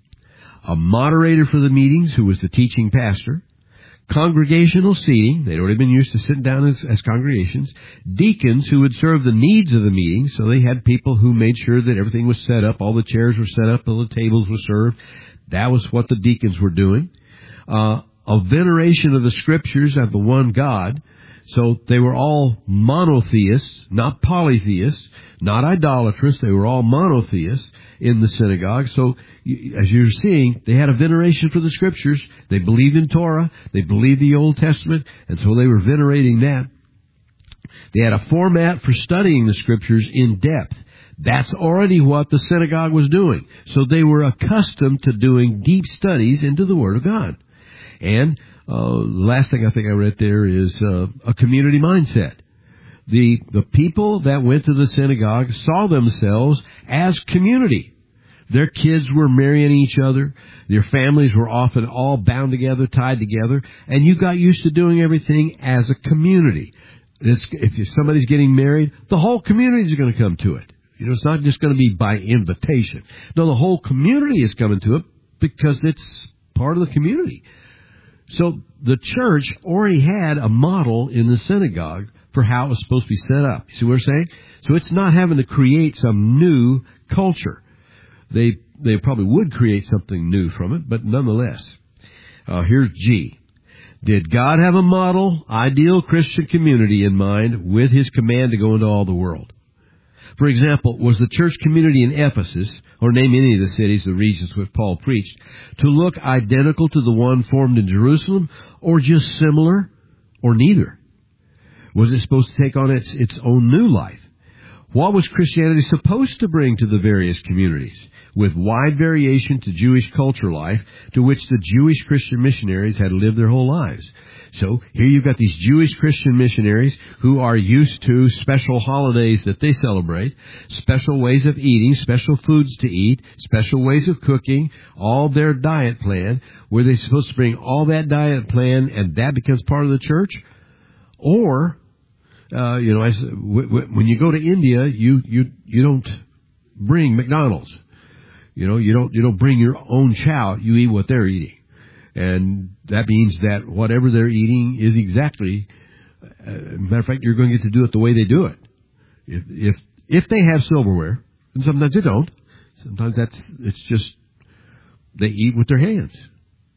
a moderator for the meetings who was the teaching pastor, congregational seating, they'd already been used to sitting down as, as congregations, deacons who would serve the needs of the meetings, so they had people who made sure that everything was set up, all the chairs were set up, all the tables were served. That was what the deacons were doing. Uh, a veneration of the scriptures of the one God. So they were all monotheists, not polytheists, not idolatrous. They were all monotheists in the synagogue. So as you're seeing, they had a veneration for the scriptures. They believed in Torah. They believed the Old Testament. And so they were venerating that. They had a format for studying the scriptures in depth. That's already what the synagogue was doing. So they were accustomed to doing deep studies into the Word of God. And Uh, last thing I think I read there is uh, a community mindset. The the people that went to the synagogue saw themselves as community. Their kids were marrying each other. Their families were often all bound together, tied together, and you got used to doing everything as a community. It's, if somebody's getting married, the whole community is going to come to it. You know, it's not just going to be by invitation. No, the whole community is coming to it because it's part of the community. So the church already had a model in the synagogue for how it was supposed to be set up. You see what I'm saying? So it's not having to create some new culture. They they probably would create something new from it, but nonetheless. Uh, here's G. Did God have a model, ideal Christian community in mind with His command to go into all the world? For example, was the church community in Ephesus, or name any of the cities, the regions which Paul preached, to look identical to the one formed in Jerusalem, or just similar, or neither? Was it supposed to take on its, its own new life? What was Christianity supposed to bring to the various communities, with wide variation to Jewish culture life, to which the Jewish Christian missionaries had lived their whole lives? So here you've got these Jewish Christian missionaries who are used to special holidays that they celebrate, special ways of eating, special foods to eat, special ways of cooking, all their diet plan. Were they supposed to bring all that diet plan and that becomes part of the church? Or, uh, you know, I, w- w- when you go to India, you, you, you don't bring McDonald's. You know, you don't, you don't bring your own chow. You eat what they're eating. And that means that whatever they're eating is exactly, uh, matter of fact, you're going to get to do it the way they do it. If, if, if they have silverware, and sometimes they don't, sometimes that's, it's just, they eat with their hands.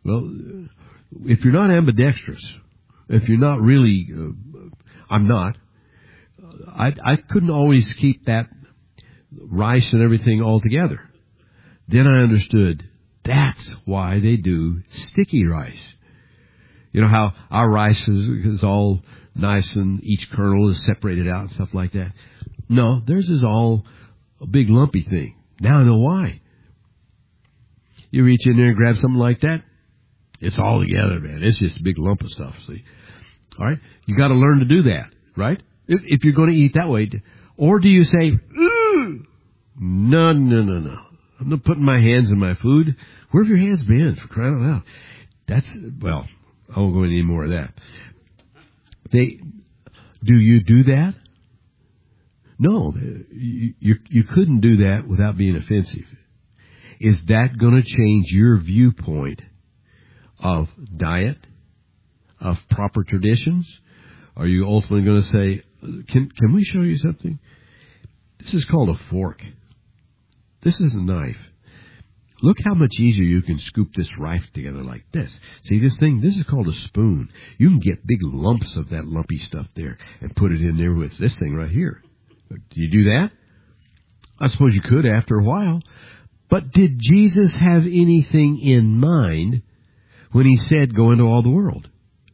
Well, if you're not ambidextrous, if you're not really, uh, I'm not, I, I couldn't always keep that rice and everything all together. Then I understood that's why they do sticky rice. You know how our rice is, is all nice and each kernel is separated out and stuff like that? No, theirs is all a big lumpy thing. Now I know why. You reach in there and grab something like that, it's all together, man. It's just a big lump of stuff, see? All right? You got to learn to do that, right? If, if you're going to eat that way. Or do you say, ooh, no, no, no, no. I'm not putting my hands in my food. Where have your hands been, for crying out loud? That's, well, I won't go into any more of that. They, do you do that? No, you, you, you couldn't do that without being offensive. Is that going to change your viewpoint of diet, of proper traditions? Are you ultimately going to say, can, can we show you something? This is called a fork. This is a knife. Look how much easier you can scoop this rice together like this. See this thing? This is called a spoon. You can get big lumps of that lumpy stuff there and put it in there with this thing right here. Do you do that? I suppose you could after a while. But did Jesus have anything in mind when he said, go into all the world?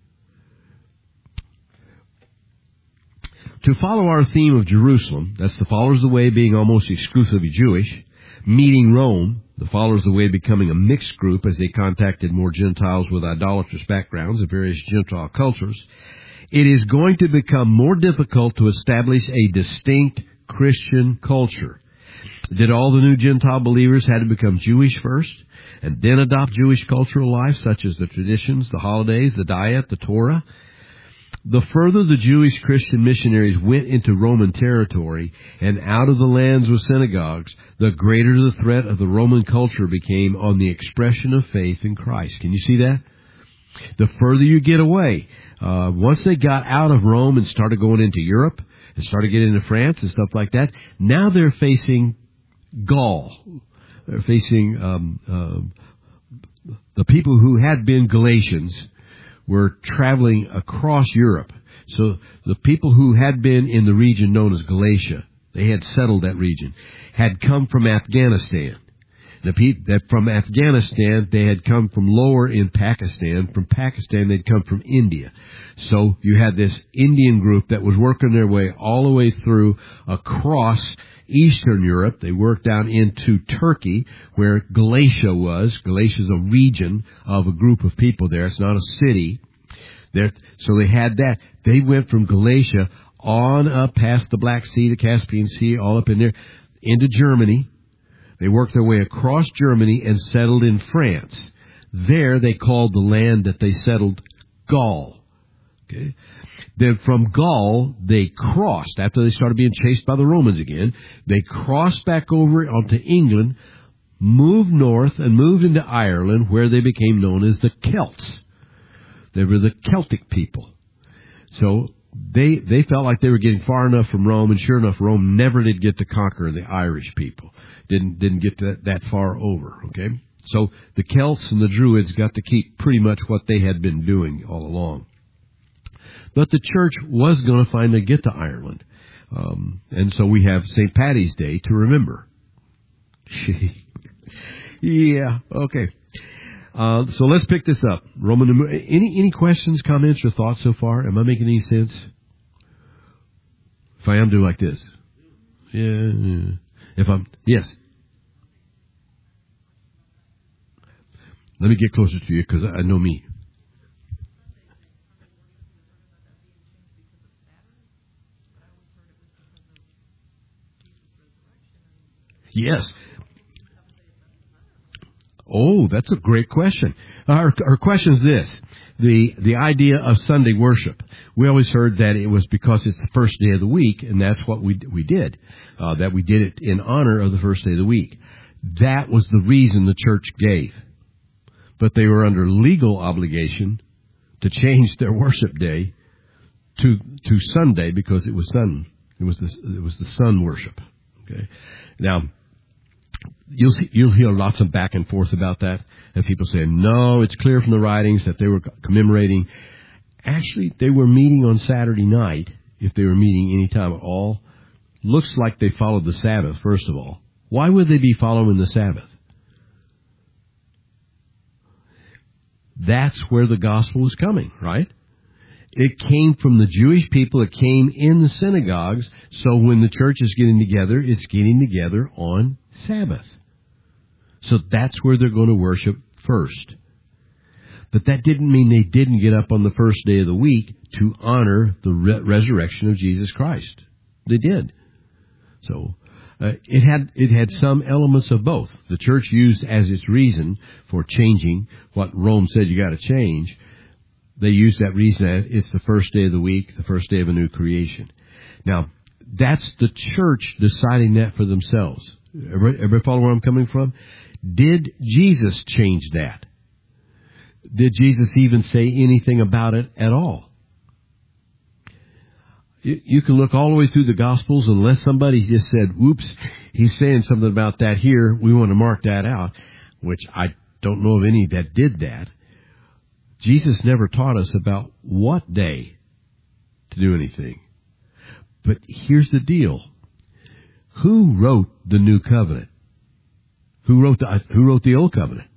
To follow our theme of Jerusalem, that's the followers of the way being almost exclusively Jewish, meeting Rome, the followers of the way becoming a mixed group as they contacted more Gentiles with idolatrous backgrounds of various Gentile cultures, it is going to become more difficult to establish a distinct Christian culture. Did all the new Gentile believers had to become Jewish first and then adopt Jewish cultural life, such as the traditions, the holidays, the diet, the Torah? The further the Jewish Christian missionaries went into Roman territory and out of the lands with synagogues, the greater the threat of the Roman culture became on the expression of faith in Christ. Can you see that? The further you get away, uh, once they got out of Rome and started going into Europe and started getting into France and stuff like that, now they're facing Gaul. They're facing um, uh, the people who had been Galatians were traveling across Europe. So the people who had been in the region known as Galatia, they had settled that region, had come from Afghanistan. The people that from Afghanistan, they had come from lower in Pakistan. From Pakistan, they'd come from India. So you had this Indian group that was working their way all the way through across Eastern Europe. They worked down into Turkey, where Galatia was. Galatia is a region of a group of people there. It's not a city. There, so they had that. They went from Galatia on up past the Black Sea, the Caspian Sea, all up in there, into Germany. They worked their way across Germany and settled in France. There they called the land that they settled Gaul. Okay. Then from Gaul, they crossed, after they started being chased by the Romans again, they crossed back over onto England, moved north, and moved into Ireland, where they became known as the Celts. They were the Celtic people. So they they felt like they were getting far enough from Rome, and sure enough, Rome never did get to conquer the Irish people. Didn't didn't get that, that far over, okay? So the Celts and the Druids got to keep pretty much what they had been doing all along. But the church was going to finally get to Ireland. Um, and so we have Saint Paddy's Day to remember. Yeah, okay. Uh, so let's pick this up. Roman. Any any questions, comments, or thoughts so far? Am I making any sense? If I am, do like this. Yeah. yeah. If I'm, yes. Let me get closer to you because I know me. Yes. Oh, that's a great question. Our, our question is this. The, the idea of Sunday worship. We always heard that it was because it's the first day of the week, and that's what we, we did. Uh, that we did it in honor of the first day of the week. That was the reason the church gave. But they were under legal obligation to change their worship day to, to Sunday because it was sun. It was the, it was the sun worship. Okay. Now, You'll see, you'll hear lots of back and forth about that, and people say, no, it's clear from the writings that they were commemorating. Actually, they were meeting on Saturday night, if they were meeting any time at all. Looks like they followed the Sabbath, first of all. Why would they be following the Sabbath? That's where the gospel was coming, right? It came from the Jewish people. It came in the synagogues. So when the church is getting together, it's getting together on Sabbath. So that's where they're going to worship first. But that didn't mean they didn't get up on the first day of the week to honor the re- resurrection of Jesus Christ. They did. So uh, it had it had some elements of both. The church used as its reason for changing what Rome said you got to change. They used that reason as it's the first day of the week, the first day of a new creation. Now, that's the church deciding that for themselves. Everybody, everybody follow where I'm coming from? Did Jesus change that? Did Jesus even say anything about it at all? You, you can look all the way through the Gospels, unless somebody just said, oops, he's saying something about that here, we want to mark that out, which I don't know of any that did that. Jesus never taught us about what day to do anything. But here's the deal. Who wrote the New Covenant? Who wrote the, who wrote the Old Covenant?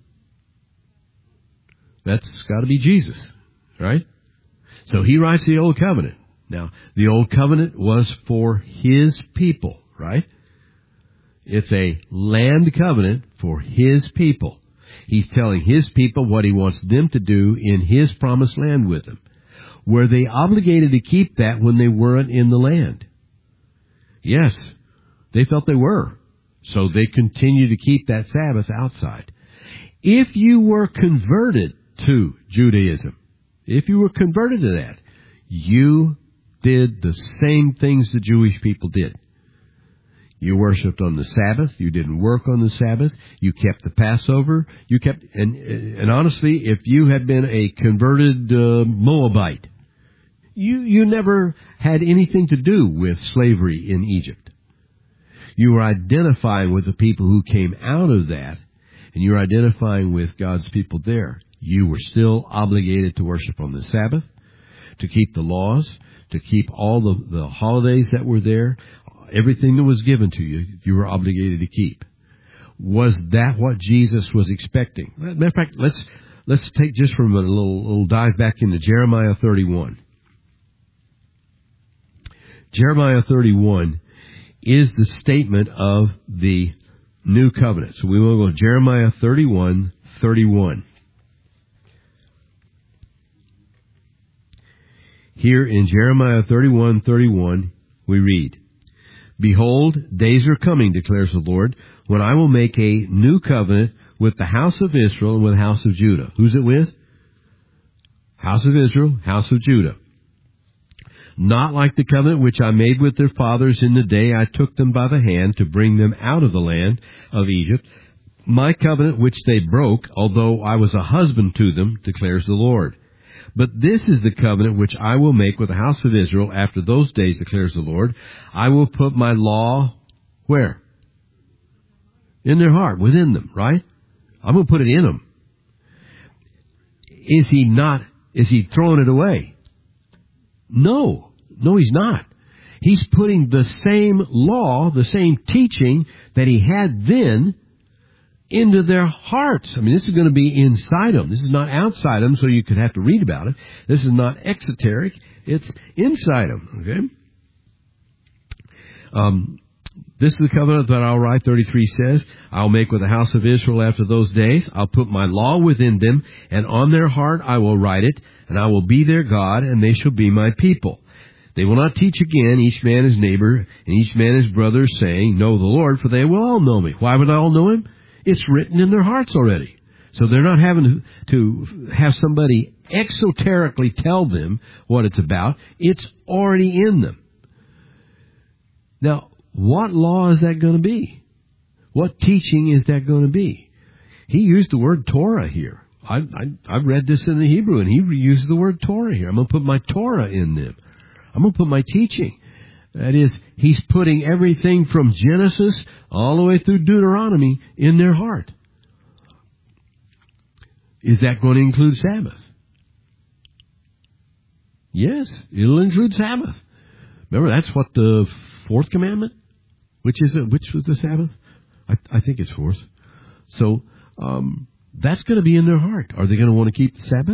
That's got to be Jesus, right? So he writes the Old Covenant. Now, the Old Covenant was for his people, right? It's a land covenant for his people. He's telling his people what he wants them to do in his promised land with them. Were they obligated to keep that when they weren't in the land? Yes, they felt they were. So they continued to keep that Sabbath outside. If you were converted to Judaism, if you were converted to that, you did the same things the Jewish people did. You worshipped on the Sabbath. You didn't work on the Sabbath. You kept the Passover. You kept, and, and honestly, if you had been a converted uh, Moabite, you, you never had anything to do with slavery in Egypt. You were identifying with the people who came out of that, and you were identifying with God's people there. You were still obligated to worship on the Sabbath, to keep the laws, to keep all the, the holidays that were there. Everything that was given to you, you were obligated to keep. Was that what Jesus was expecting? Matter of fact, let's let's take just from a little, little dive back into Jeremiah thirty-one. Jeremiah thirty-one is the statement of the new covenant. So we will go to Jeremiah thirty-one, thirty-one. Here in Jeremiah thirty-one, thirty-one, we read, Behold, days are coming, declares the Lord, when I will make a new covenant with the house of Israel and with the house of Judah. Who's it with? House of Israel, house of Judah. Not like the covenant which I made with their fathers in the day I took them by the hand to bring them out of the land of Egypt, my covenant which they broke, although I was a husband to them, declares the Lord. But this is the covenant which I will make with the house of Israel after those days, declares the Lord. I will put my law, where? In their heart, within them, right? I'm going to put it in them. Is he not, is he throwing it away? No. No, he's not. He's putting the same law, the same teaching that he had then into their hearts. I mean, this is going to be inside them. This is not outside them, so you could have to read about it. This is not exoteric. It's inside them, okay? Um, this is the covenant that I'll write, thirty-three says, I'll make with the house of Israel after those days. I'll put my law within them, and on their heart I will write it, and I will be their God, and they shall be my people. They will not teach again, each man his neighbor, and each man his brother, saying, Know the Lord, for they will all know me. Why would they all know him? It's written in their hearts already. So they're not having to have somebody exoterically tell them what it's about. It's already in them. Now, what law is that going to be? What teaching is that going to be? He used the word Torah here. I, I, I've read this in the Hebrew, and he used the word Torah here. I'm going to put my Torah in them. I'm going to put my teaching. That is, he's putting everything from Genesis all the way through Deuteronomy in their heart. Is that going to include Sabbath? Yes, it'll include Sabbath. Remember, that's what the fourth commandment? Which is it? Which was the Sabbath? I, I think it's fourth. So, um, that's going to be in their heart. Are they going to want to keep the Sabbath?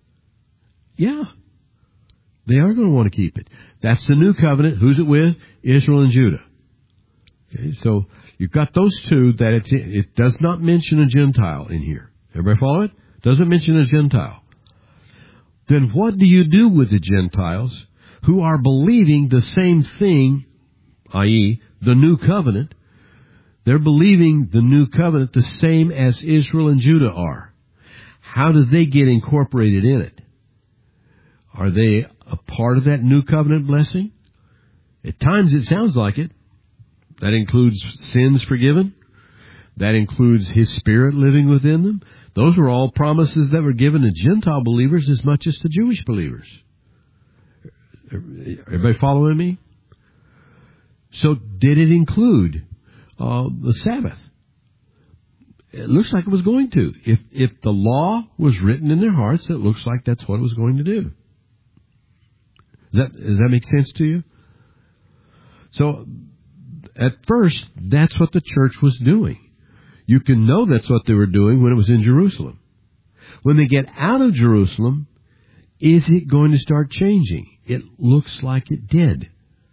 Yeah. They are going to want to keep it. That's the new covenant. Who's it with? Israel and Judah. Okay, so you've got those two that it's, it does not mention a Gentile in here. Everybody follow it? Doesn't mention a Gentile. Then what do you do with the Gentiles who are believing the same thing, that is, the new covenant? They're believing the new covenant the same as Israel and Judah are. How do they get incorporated in it? Are they a part of that new covenant blessing? At times it sounds like it. That includes sins forgiven. That includes His Spirit living within them. Those were all promises that were given to Gentile believers as much as to Jewish believers. Everybody following me? So did it include uh, the Sabbath? It looks like it was going to. If if the law was written in their hearts, it looks like that's what it was going to do. Does that, does that make sense to you? So at first, that's what the church was doing. You can know that's what they were doing when it was in Jerusalem. When they get out of Jerusalem, is it going to start changing? It looks like it did.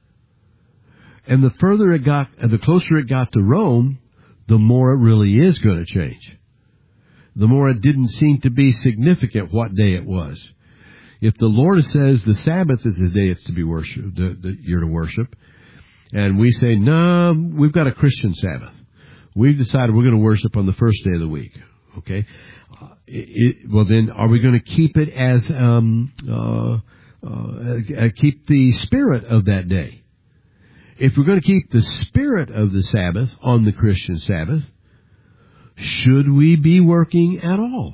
And the further it got, and the closer it got to Rome, the more it really is going to change. The more it didn't seem to be significant what day it was. If the Lord says the Sabbath is the day it's to be worshipped, that you're to worship, and we say, no, we've got a Christian Sabbath. We've decided we're going to worship on the first day of the week. Okay? Uh, it, well, then, are we going to keep it as, um, uh, uh, keep the spirit of that day? If we're going to keep the spirit of the Sabbath on the Christian Sabbath, should we be working at all?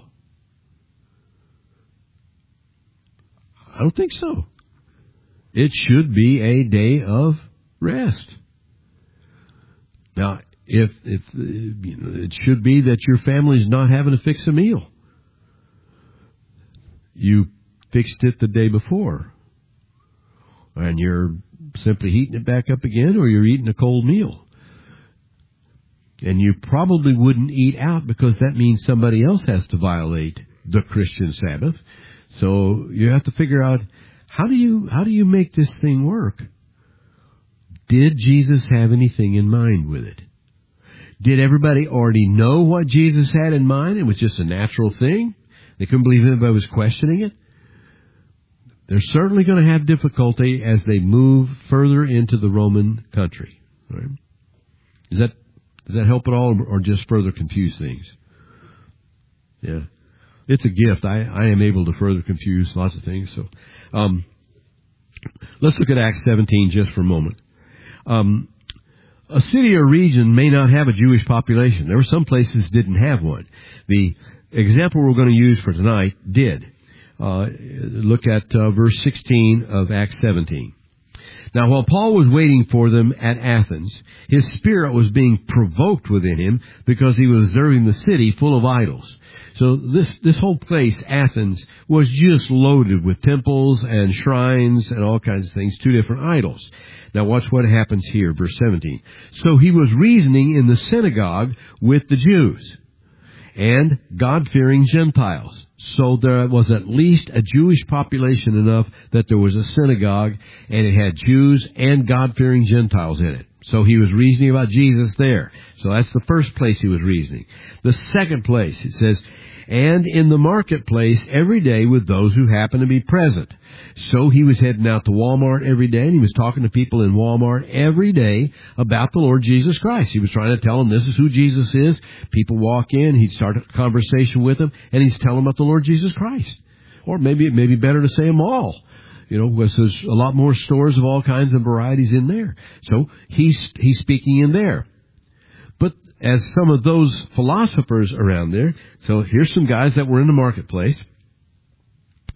I don't think so. It should be a day of rest. Now, if if you know, it should be that your family's not having to fix a meal. You fixed it the day before, and you're simply heating it back up again, or you're eating a cold meal. And you probably wouldn't eat out because that means somebody else has to violate the Christian Sabbath. So you have to figure out, how do you how do you make this thing work? Did Jesus have anything in mind with it? Did everybody already know what Jesus had in mind? It was just a natural thing. They couldn't believe anybody was questioning it. They're certainly going to have difficulty as they move further into the Roman country. Right? Does that does that help at all, or just further confuse things? Yeah, it's a gift. I, I am able to further confuse lots of things. So, um, let's look at Acts seventeen just for a moment. Um, a city or region may not have a Jewish population. There were some places that didn't have one. The example we're going to use for tonight did. Uh, look at uh, verse sixteen of Acts seventeen. Now, while Paul was waiting for them at Athens, his spirit was being provoked within him because he was observing the city full of idols. So this, this whole place, Athens, was just loaded with temples and shrines and all kinds of things, two different idols. Now watch what happens here, verse seventeen. So he was reasoning in the synagogue with the Jews and God-fearing Gentiles. So there was at least a Jewish population enough that there was a synagogue, and it had Jews and God-fearing Gentiles in it. So he was reasoning about Jesus there. So that's the first place he was reasoning. The second place, it says, and in the marketplace every day with those who happen to be present. So he was heading out to Walmart every day, and he was talking to people in Walmart every day about the Lord Jesus Christ. He was trying to tell them this is who Jesus is. People walk in, he'd start a conversation with them, and he's telling them about the Lord Jesus Christ. Or maybe it may be better to say a mall. You know, because there's a lot more stores of all kinds of varieties in there. So he's he's speaking in there. But as some of those philosophers around there, so here's some guys that were in the marketplace.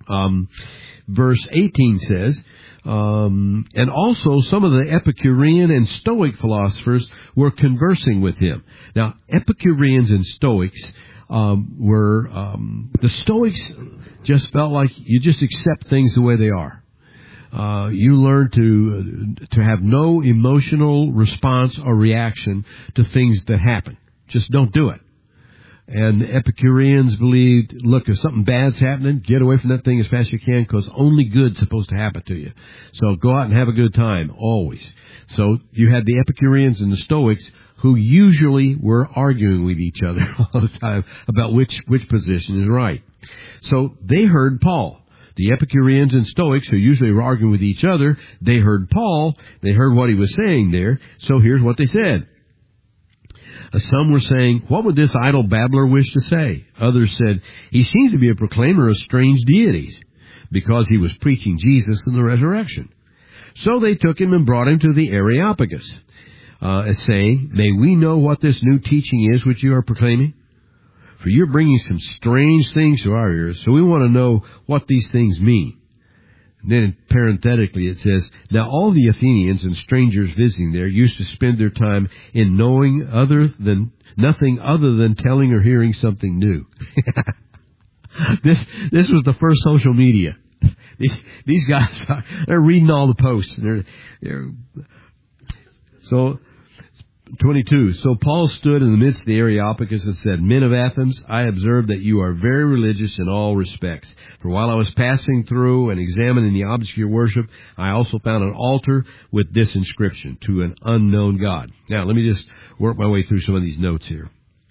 Um, verse eighteen says, um, and also some of the Epicurean and Stoic philosophers were conversing with him. Now, Epicureans and Stoics um, were, um, the Stoics just felt like you just accept things the way they are. Uh, you learn to to have no emotional response or reaction to things that happen. Just don't do it. And the Epicureans believed, look, if something bad's happening, get away from that thing as fast as you can, because only good's supposed to happen to you. So go out and have a good time, always. So you had the Epicureans and the Stoics, who usually were arguing with each other all the time about which which position is right. So they heard Paul. The Epicureans and Stoics, who usually were arguing with each other, they heard Paul, they heard what he was saying there, so here's what they said. Uh, some were saying, what would this idle babbler wish to say? Others said, he seems to be a proclaimer of strange deities, because he was preaching Jesus and the resurrection. So they took him and brought him to the Areopagus, uh, saying, may we know what this new teaching is which you are proclaiming? For you're bringing some strange things to our ears, so we want to know what these things mean. And then parenthetically it says, now all the Athenians and strangers visiting there used to spend their time in knowing other than nothing other than telling or hearing something new. this this was the first social media. These, these guys, they're reading all the posts. They're, they're, so twenty-two, so Paul stood in the midst of the Areopagus and said, men of Athens, I observe that you are very religious in all respects. For while I was passing through and examining the objects of your worship, I also found an altar with this inscription, to an unknown God. Now, let me just work my way through some of these notes here.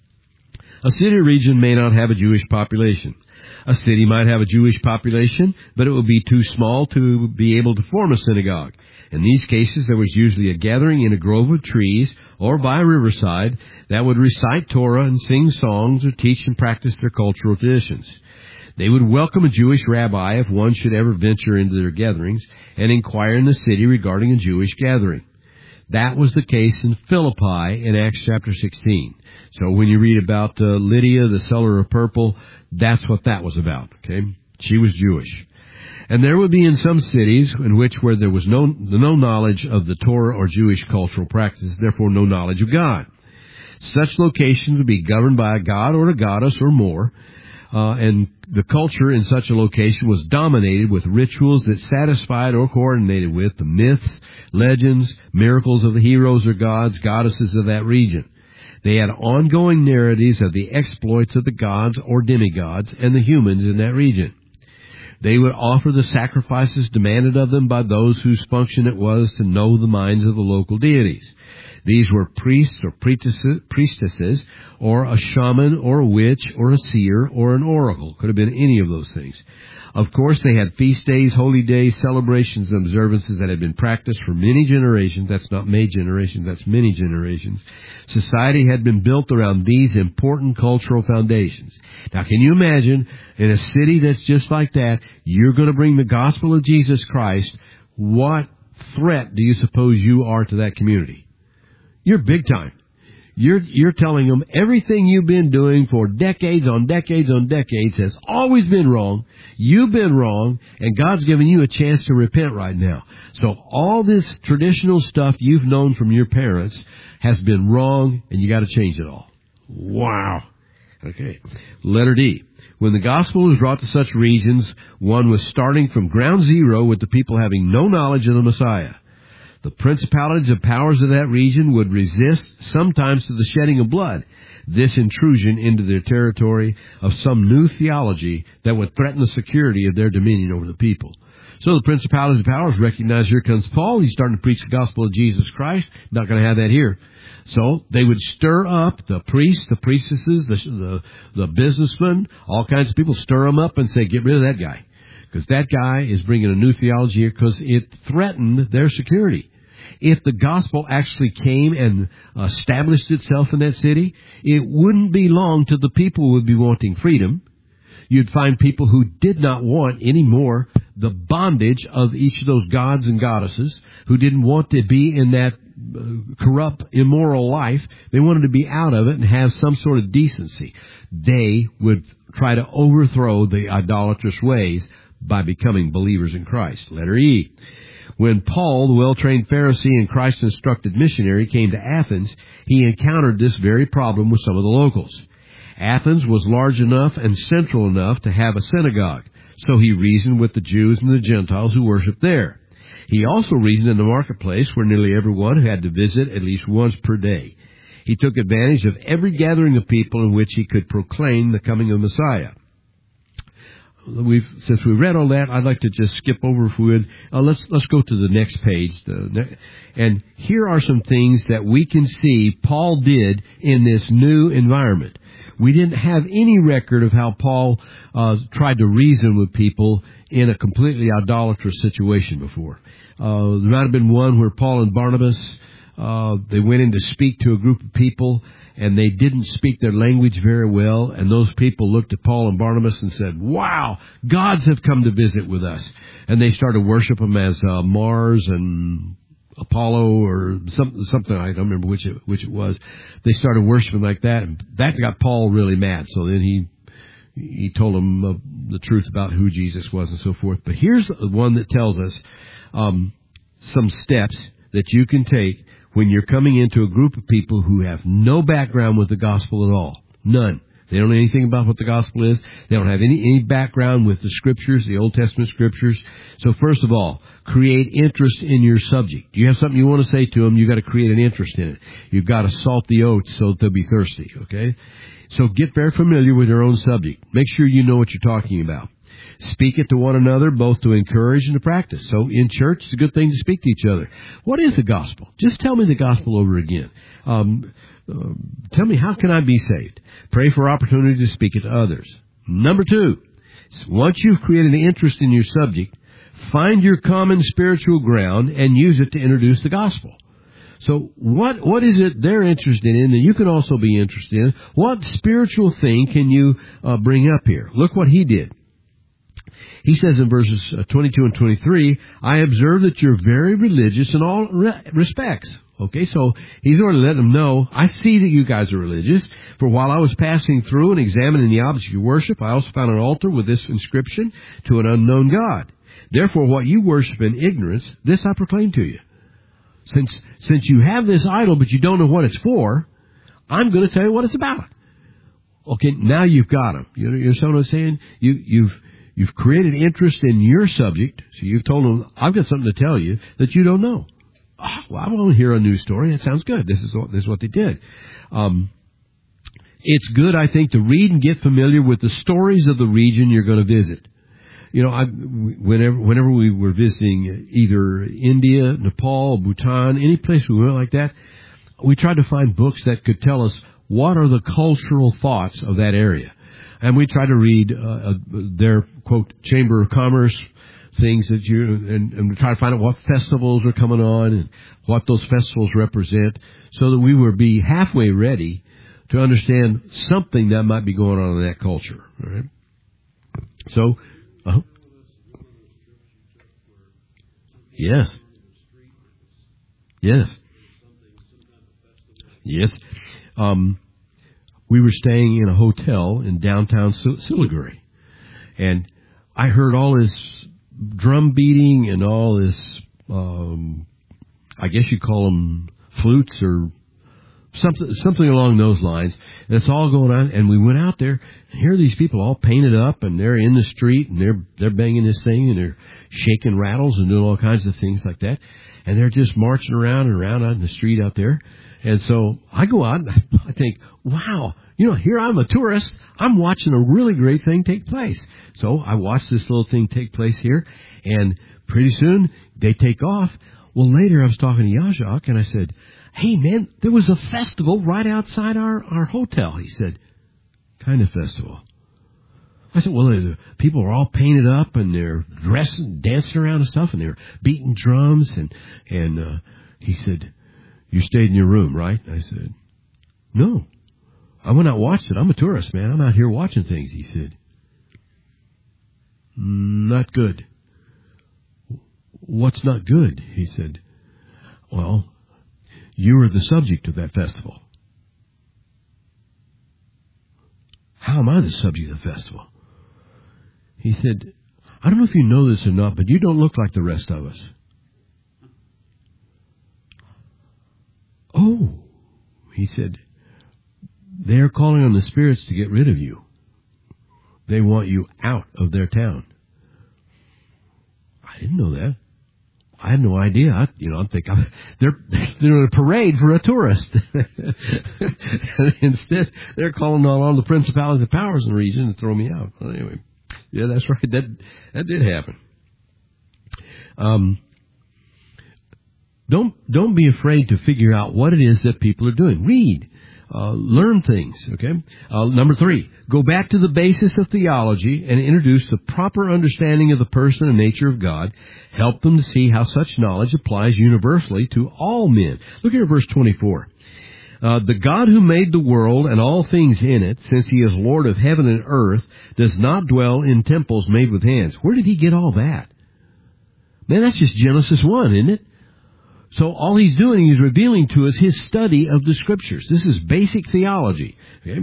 A city or region may not have a Jewish population. A city might have a Jewish population, but it would be too small to be able to form a synagogue. In these cases, there was usually a gathering in a grove of trees or by a riverside that would recite Torah and sing songs or teach and practice their cultural traditions. They would welcome a Jewish rabbi if one should ever venture into their gatherings and inquire in the city regarding a Jewish gathering. That was the case in Philippi in Acts chapter sixteen. So when you read about uh, Lydia, the seller of purple, that's what that was about, okay? She was Jewish. And there would be in some cities in which where there was no no knowledge of the Torah or Jewish cultural practices, therefore no knowledge of God. Such locations would be governed by a god or a goddess or more, uh, and the culture in such a location was dominated with rituals that satisfied or coordinated with the myths, legends, miracles of the heroes or gods, goddesses of that region. They had ongoing narratives of the exploits of the gods or demigods and the humans in that region. They would offer the sacrifices demanded of them by those whose function it was to know the minds of the local deities. These were priests or priestesses, or a shaman, or a witch, or a seer, or an oracle. Could have been any of those things. Of course, they had feast days, holy days, celebrations, and observances that had been practiced for many generations. That's not many generations, that's many generations. Society had been built around these important cultural foundations. Now, can you imagine, in a city that's just like that, you're going to bring the gospel of Jesus Christ. What threat do you suppose you are to that community? You're big time. You're, you're telling them everything you've been doing for decades on decades on decades has always been wrong. You've been wrong, and God's giving you a chance to repent right now. So all this traditional stuff you've known from your parents has been wrong, and you got to change it all. Wow. Okay. Letter D. When the gospel was brought to such regions, one was starting from ground zero with the people having no knowledge of the Messiah. The principalities and powers of that region would resist, sometimes to the shedding of blood, this intrusion into their territory of some new theology that would threaten the security of their dominion over the people. So the principalities and powers recognize, here comes Paul. He's starting to preach the gospel of Jesus Christ. Not going to have that here. So they would stir up the priests, the priestesses, the, the, the businessmen, all kinds of people, stir them up and say, get rid of that guy. Because that guy is bringing a new theology here because it threatened their security. If the gospel actually came and established itself in that city, it wouldn't be long till the people would be wanting freedom. You'd find people who did not want any more the bondage of each of those gods and goddesses, who didn't want to be in that corrupt, immoral life. They wanted to be out of it and have some sort of decency. They would try to overthrow the idolatrous ways by becoming believers in Christ. Letter E. When Paul, the well-trained Pharisee and Christ-instructed missionary, came to Athens, he encountered this very problem with some of the locals. Athens was large enough and central enough to have a synagogue, so he reasoned with the Jews and the Gentiles who worshiped there. He also reasoned in the marketplace where nearly everyone had to visit at least once per day. He took advantage of every gathering of people in which he could proclaim the coming of Messiah. We've, since we read all that, I'd like to just skip over if we would. Uh, let's let's go to the next page. The ne- and here are some things that we can see Paul did in this new environment. We didn't have any record of how Paul uh, tried to reason with people in a completely idolatrous situation before. Uh, there might have been one where Paul and Barnabas, uh, they went in to speak to a group of people, and they didn't speak their language very well, and those people looked at Paul and Barnabas and said, wow, gods have come to visit with us. And they started worshiping them as uh, Mars and Apollo or something, something, I don't remember which it, which it was. They started worshiping like that, and that got Paul really mad. So then he he told them uh, the truth about who Jesus was and so forth. But here's one that tells us um, some steps that you can take when you're coming into a group of people who have no background with the gospel at all. None. They don't know anything about what the gospel is. They don't have any, any background with the scriptures, the Old Testament scriptures. So first of all, create interest in your subject. Do you have something you want to say to them? You've got to create an interest in it. You've got to salt the oats so that they'll be thirsty, okay? So get very familiar with your own subject. Make sure you know what you're talking about. Speak it to one another, both to encourage and to practice. So in church, it's a good thing to speak to each other. What is the gospel? Just tell me the gospel over again. Um, uh, tell me, how can I be saved? Pray for opportunity to speak it to others. Number two, once you've created an interest in your subject, find your common spiritual ground and use it to introduce the gospel. So what what is it they're interested in that you can also be interested in? What spiritual thing can you uh, bring up here? Look what he did. He says in verses twenty-two and twenty-three, I observe that you're very religious in all re- respects. Okay, so he's already let them know, I see that you guys are religious. For while I was passing through and examining the objects you worship, I also found an altar with this inscription, to an unknown God. Therefore, what you worship in ignorance, this I proclaim to you. Since since you have this idol, but you don't know what it's for, I'm going to tell you what it's about. Okay, now you've got them. You know, you understand what I'm saying? You, you've you've created interest in your subject, so you've told them, I've got something to tell you that you don't know. Oh, well, I want to hear a news story. That sounds good. This is what, this is what they did. Um, it's good, I think, to read and get familiar with the stories of the region you're going to visit. You know, I, whenever whenever we were visiting either India, Nepal, Bhutan, any place we went like that, we tried to find books that could tell us what are the cultural thoughts of that area. And we tried to read uh, their, quote, Chamber of Commerce things that you, and, and we try to find out what festivals are coming on and what those festivals represent so that we would be halfway ready to understand something that might be going on in that culture. All right? So, uh-huh. Yes. Yes. Yes. Um, we were staying in a hotel in downtown Siliguri, and I heard all this drum beating and all this, um, I guess you call them flutes or something, something along those lines. And it's all going on. And we went out there, and here are these people all painted up, and they're in the street, and they're they're banging this thing, and they're shaking rattles and doing all kinds of things like that. And they're just marching around and around out in the street out there. And so I go out and I think, wow, you know, here I'm a tourist. I'm watching a really great thing take place. So I watch this little thing take place here, and pretty soon they take off. Well, later I was talking to Yajak, and I said, hey, man, there was a festival right outside our, our hotel. He said, kind of festival? I said, well, the people are all painted up, and they're dressing, dancing around and stuff, and they're beating drums. And, and uh, he said, you stayed in your room, right? I said, no. I went out and watched it. I'm a tourist, man. I'm out here watching things. He said, not good. What's not good? He said, well, you were the subject of that festival. How am I the subject of the festival? He said, I don't know if you know this or not, but you don't look like the rest of us. Oh, he said, they're calling on the spirits to get rid of you. They want you out of their town. I didn't know that. I had no idea. I, you know, I'm thinking they're they're in a parade for a tourist. Instead, they're calling on all the principalities and powers in the region to throw me out. Well, anyway, yeah, that's right. That that did happen. Um, don't don't be afraid to figure out what it is that people are doing. Read. Uh, learn things, okay? Uh, number three, go back to the basis of theology and introduce the proper understanding of the person and nature of God. Help them to see how such knowledge applies universally to all men. Look here at verse twenty-four. Uh, the God who made the world and all things in it, since he is Lord of heaven and earth, does not dwell in temples made with hands. Where did he get all that? Man, that's just Genesis one, isn't it? So all he's doing is revealing to us his study of the Scriptures. This is basic theology. Okay?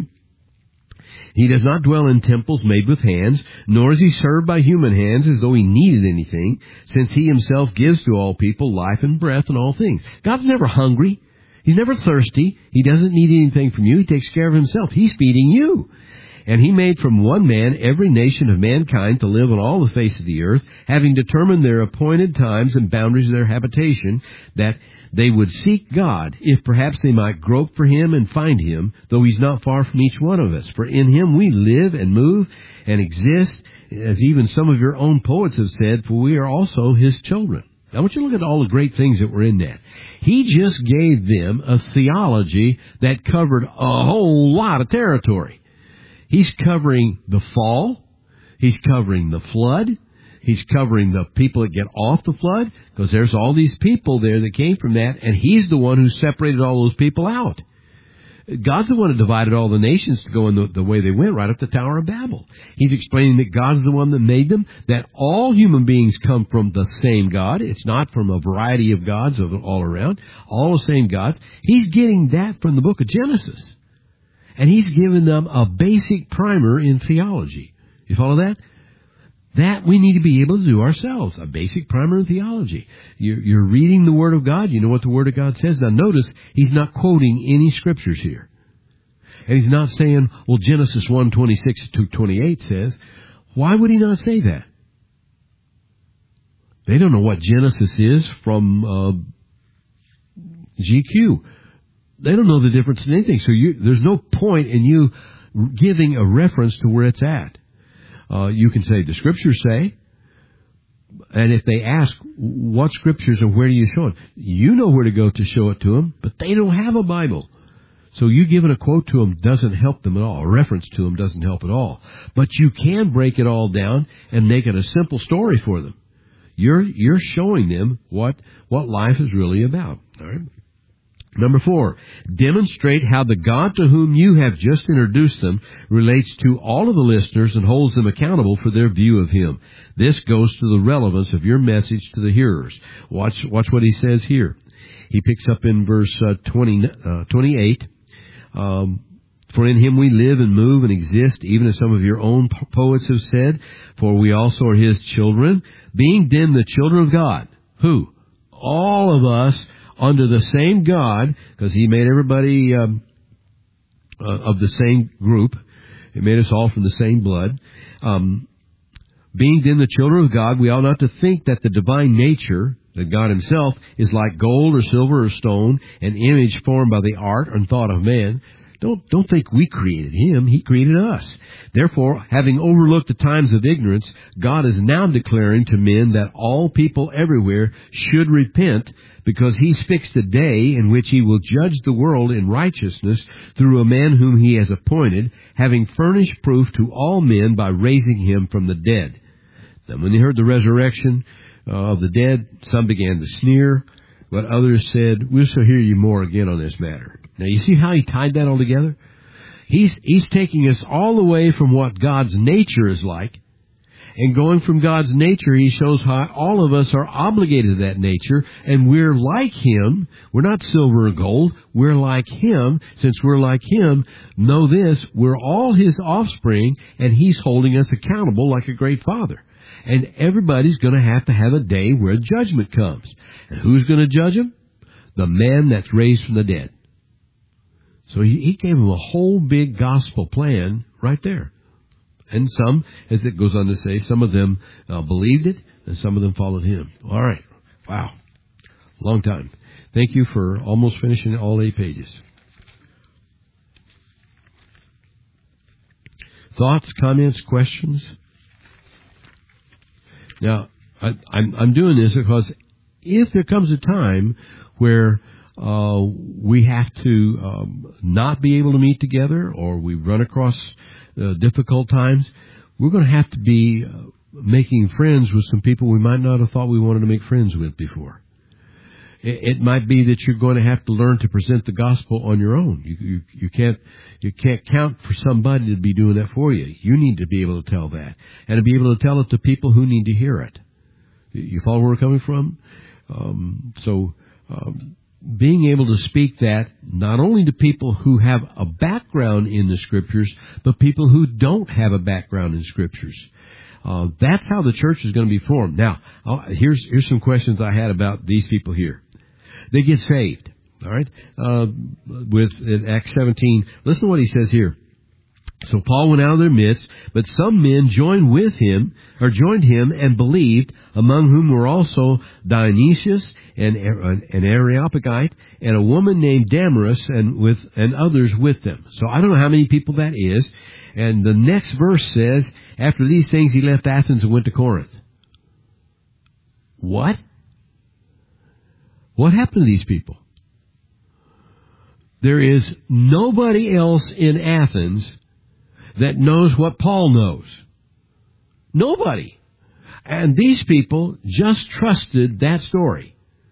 He does not dwell in temples made with hands, nor is he served by human hands as though he needed anything, since he himself gives to all people life and breath and all things. God's never hungry. He's never thirsty. He doesn't need anything from you. He takes care of himself. He's feeding you. And he made from one man every nation of mankind to live on all the face of the earth, having determined their appointed times and boundaries of their habitation, that they would seek God, if perhaps they might grope for him and find him, though he's not far from each one of us. For in him we live and move and exist, as even some of your own poets have said, for we are also his children. Now I want you to look at all the great things that were in that. He just gave them a theology that covered a whole lot of territory. He's covering the fall. He's covering the flood. He's covering the people that get off the flood, because there's all these people there that came from that, and he's the one who separated all those people out. God's the one who divided all the nations to go in the, the way they went, right up the Tower of Babel. He's explaining that God's the one that made them, that all human beings come from the same God. It's not from a variety of gods all around, all the same gods. He's getting that from the book of Genesis. And he's given them a basic primer in theology. You follow that? That we need to be able to do ourselves, a basic primer in theology. You're, you're reading the Word of God. You know what the Word of God says. Now notice, he's not quoting any scriptures here. And he's not saying, well, Genesis one, twenty-six to twenty-eight says. Why would he not say that? They don't know what Genesis is from uh, G Q. They don't know the difference in anything. So you, there's no point in you giving a reference to where it's at. Uh, you can say, the Scriptures say, and if they ask, what Scriptures and where do you show it? You know where to go to show it to them, but they don't have a Bible. So you giving a quote to them doesn't help them at all. A reference to them doesn't help at all. But you can break it all down and make it a simple story for them. You're, you're showing them what, what life is really about. All right? Number four, demonstrate how the God to whom you have just introduced them relates to all of the listeners and holds them accountable for their view of him. This goes to the relevance of your message to the hearers. Watch, watch what he says here. He picks up in verse uh, twenty, uh, twenty-eight. Um, For in him we live and move and exist, even as some of your own poets have said, for we also are his children, being then the children of God. Who? All of us under the same God, because he made everybody um, uh, of the same group. He made us all from the same blood. Um, being then the children of God, we ought not to think that the divine nature, that God himself, is like gold or silver or stone, an image formed by the art and thought of man. Don't, don't think we created him. He created us. Therefore, having overlooked the times of ignorance, God is now declaring to men that all people everywhere should repent, because he's fixed a day in which he will judge the world in righteousness through a man whom he has appointed, having furnished proof to all men by raising him from the dead. Then when they heard the resurrection of the dead, some began to sneer, but others said, we shall hear you more again on this matter. Now, you see how he tied that all together? He's, he's taking us all the way from what God's nature is like, and going from God's nature, he shows how all of us are obligated to that nature, and we're like him. We're not silver or gold. We're like him. Since we're like him, know this, we're all his offspring, and he's holding us accountable like a great father. And everybody's going to have to have a day where judgment comes. And who's going to judge them? The man that's raised from the dead. So he, he gave them a whole big gospel plan right there. And some, as it goes on to say, some of them uh, believed it, and some of them followed him. All right. Wow. Long time. Thank you for almost finishing all eight pages. Thoughts, comments, questions? Now, I, I'm, I'm doing this because if there comes a time where uh, we have to um, not be able to meet together, or we run across uh, difficult times, we're going to have to be uh, making friends with some people we might not have thought we wanted to make friends with before. It, it might be that you're going to have to learn to present the gospel on your own. You, you, you can't you can't count for somebody to be doing that for you. You need to be able to tell that, and to be able to tell it to people who need to hear it. You follow where we're coming from? Um, so. Um, being able to speak that not only to people who have a background in the Scriptures, but people who don't have a background in Scriptures. Uh, that's how the church is going to be formed. Now, I'll, here's here's some questions I had about these people here. They get saved, all right? Uh, with in Acts seventeen, listen to what he says here. So Paul went out of their midst, but some men joined with him, or joined him and believed, among whom were also Dionysius and an Areopagite, and a woman named Damaris, and with and others with them. So I don't know how many people that is. And the next verse says, after these things he left Athens and went to Corinth. What? What happened to these people? There is nobody else in Athens that knows what Paul knows. Nobody. And these people just trusted that story.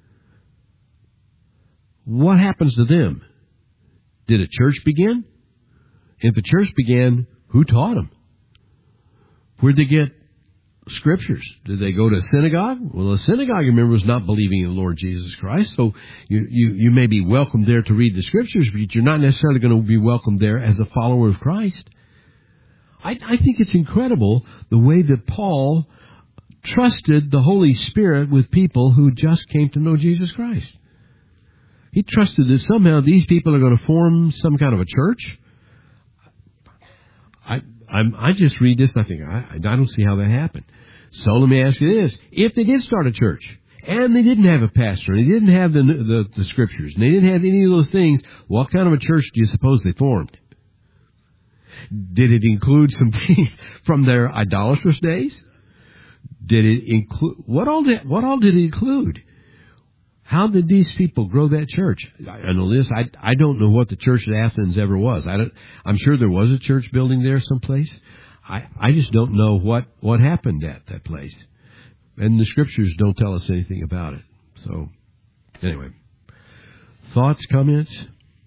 What happens to them? Did a church begin? If a church began, who taught them? Where'd they get scriptures? Did they go to a synagogue? Well, a synagogue, remember, was not believing in the Lord Jesus Christ. So you, you, you may be welcome there to read the scriptures, but you're not necessarily going to be welcome there as a follower of Christ. I, I think it's incredible the way that Paul trusted the Holy Spirit with people who just came to know Jesus Christ. He trusted that somehow these people are going to form some kind of a church. I I'm, I just read this and I think, I, I don't see how that happened. So let me ask you this. If they did start a church, and they didn't have a pastor, and they didn't have the, the, the scriptures, and they didn't have any of those things, what kind of a church do you suppose they formed? Did it include some things from their idolatrous days? Did it include, what all did, what all did it include? How did these people grow that church? I know this. I I don't know what the church at Athens ever was. I don't. I'm sure there was a church building there someplace. I I just don't know what what happened at that place, and the scriptures don't tell us anything about it. So, anyway, thoughts, comments.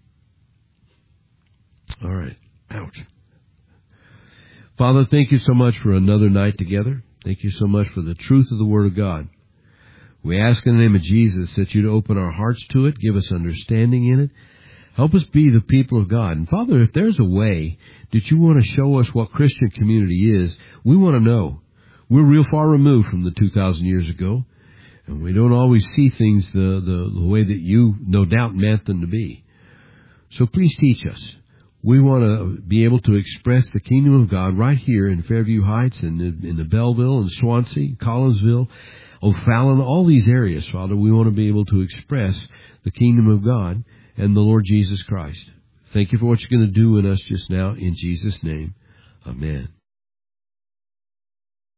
All right. Ouch. Father, thank you so much for another night together. Thank you so much for the truth of the Word of God. We ask in the name of Jesus that you'd open our hearts to it, give us understanding in it. Help us be the people of God. And Father, if there's a way that you want to show us what Christian community is, we want to know. We're real far removed from the two thousand years ago, and we don't always see things the, the, the way that you no doubt meant them to be. So please teach us. We want to be able to express the kingdom of God right here in Fairview Heights and in, in the Belleville and Swansea, Collinsville, O'Fallon, all these areas, Father. We want to be able to express the kingdom of God and the Lord Jesus Christ. Thank you for what you're going to do in us just now. In Jesus' name, amen.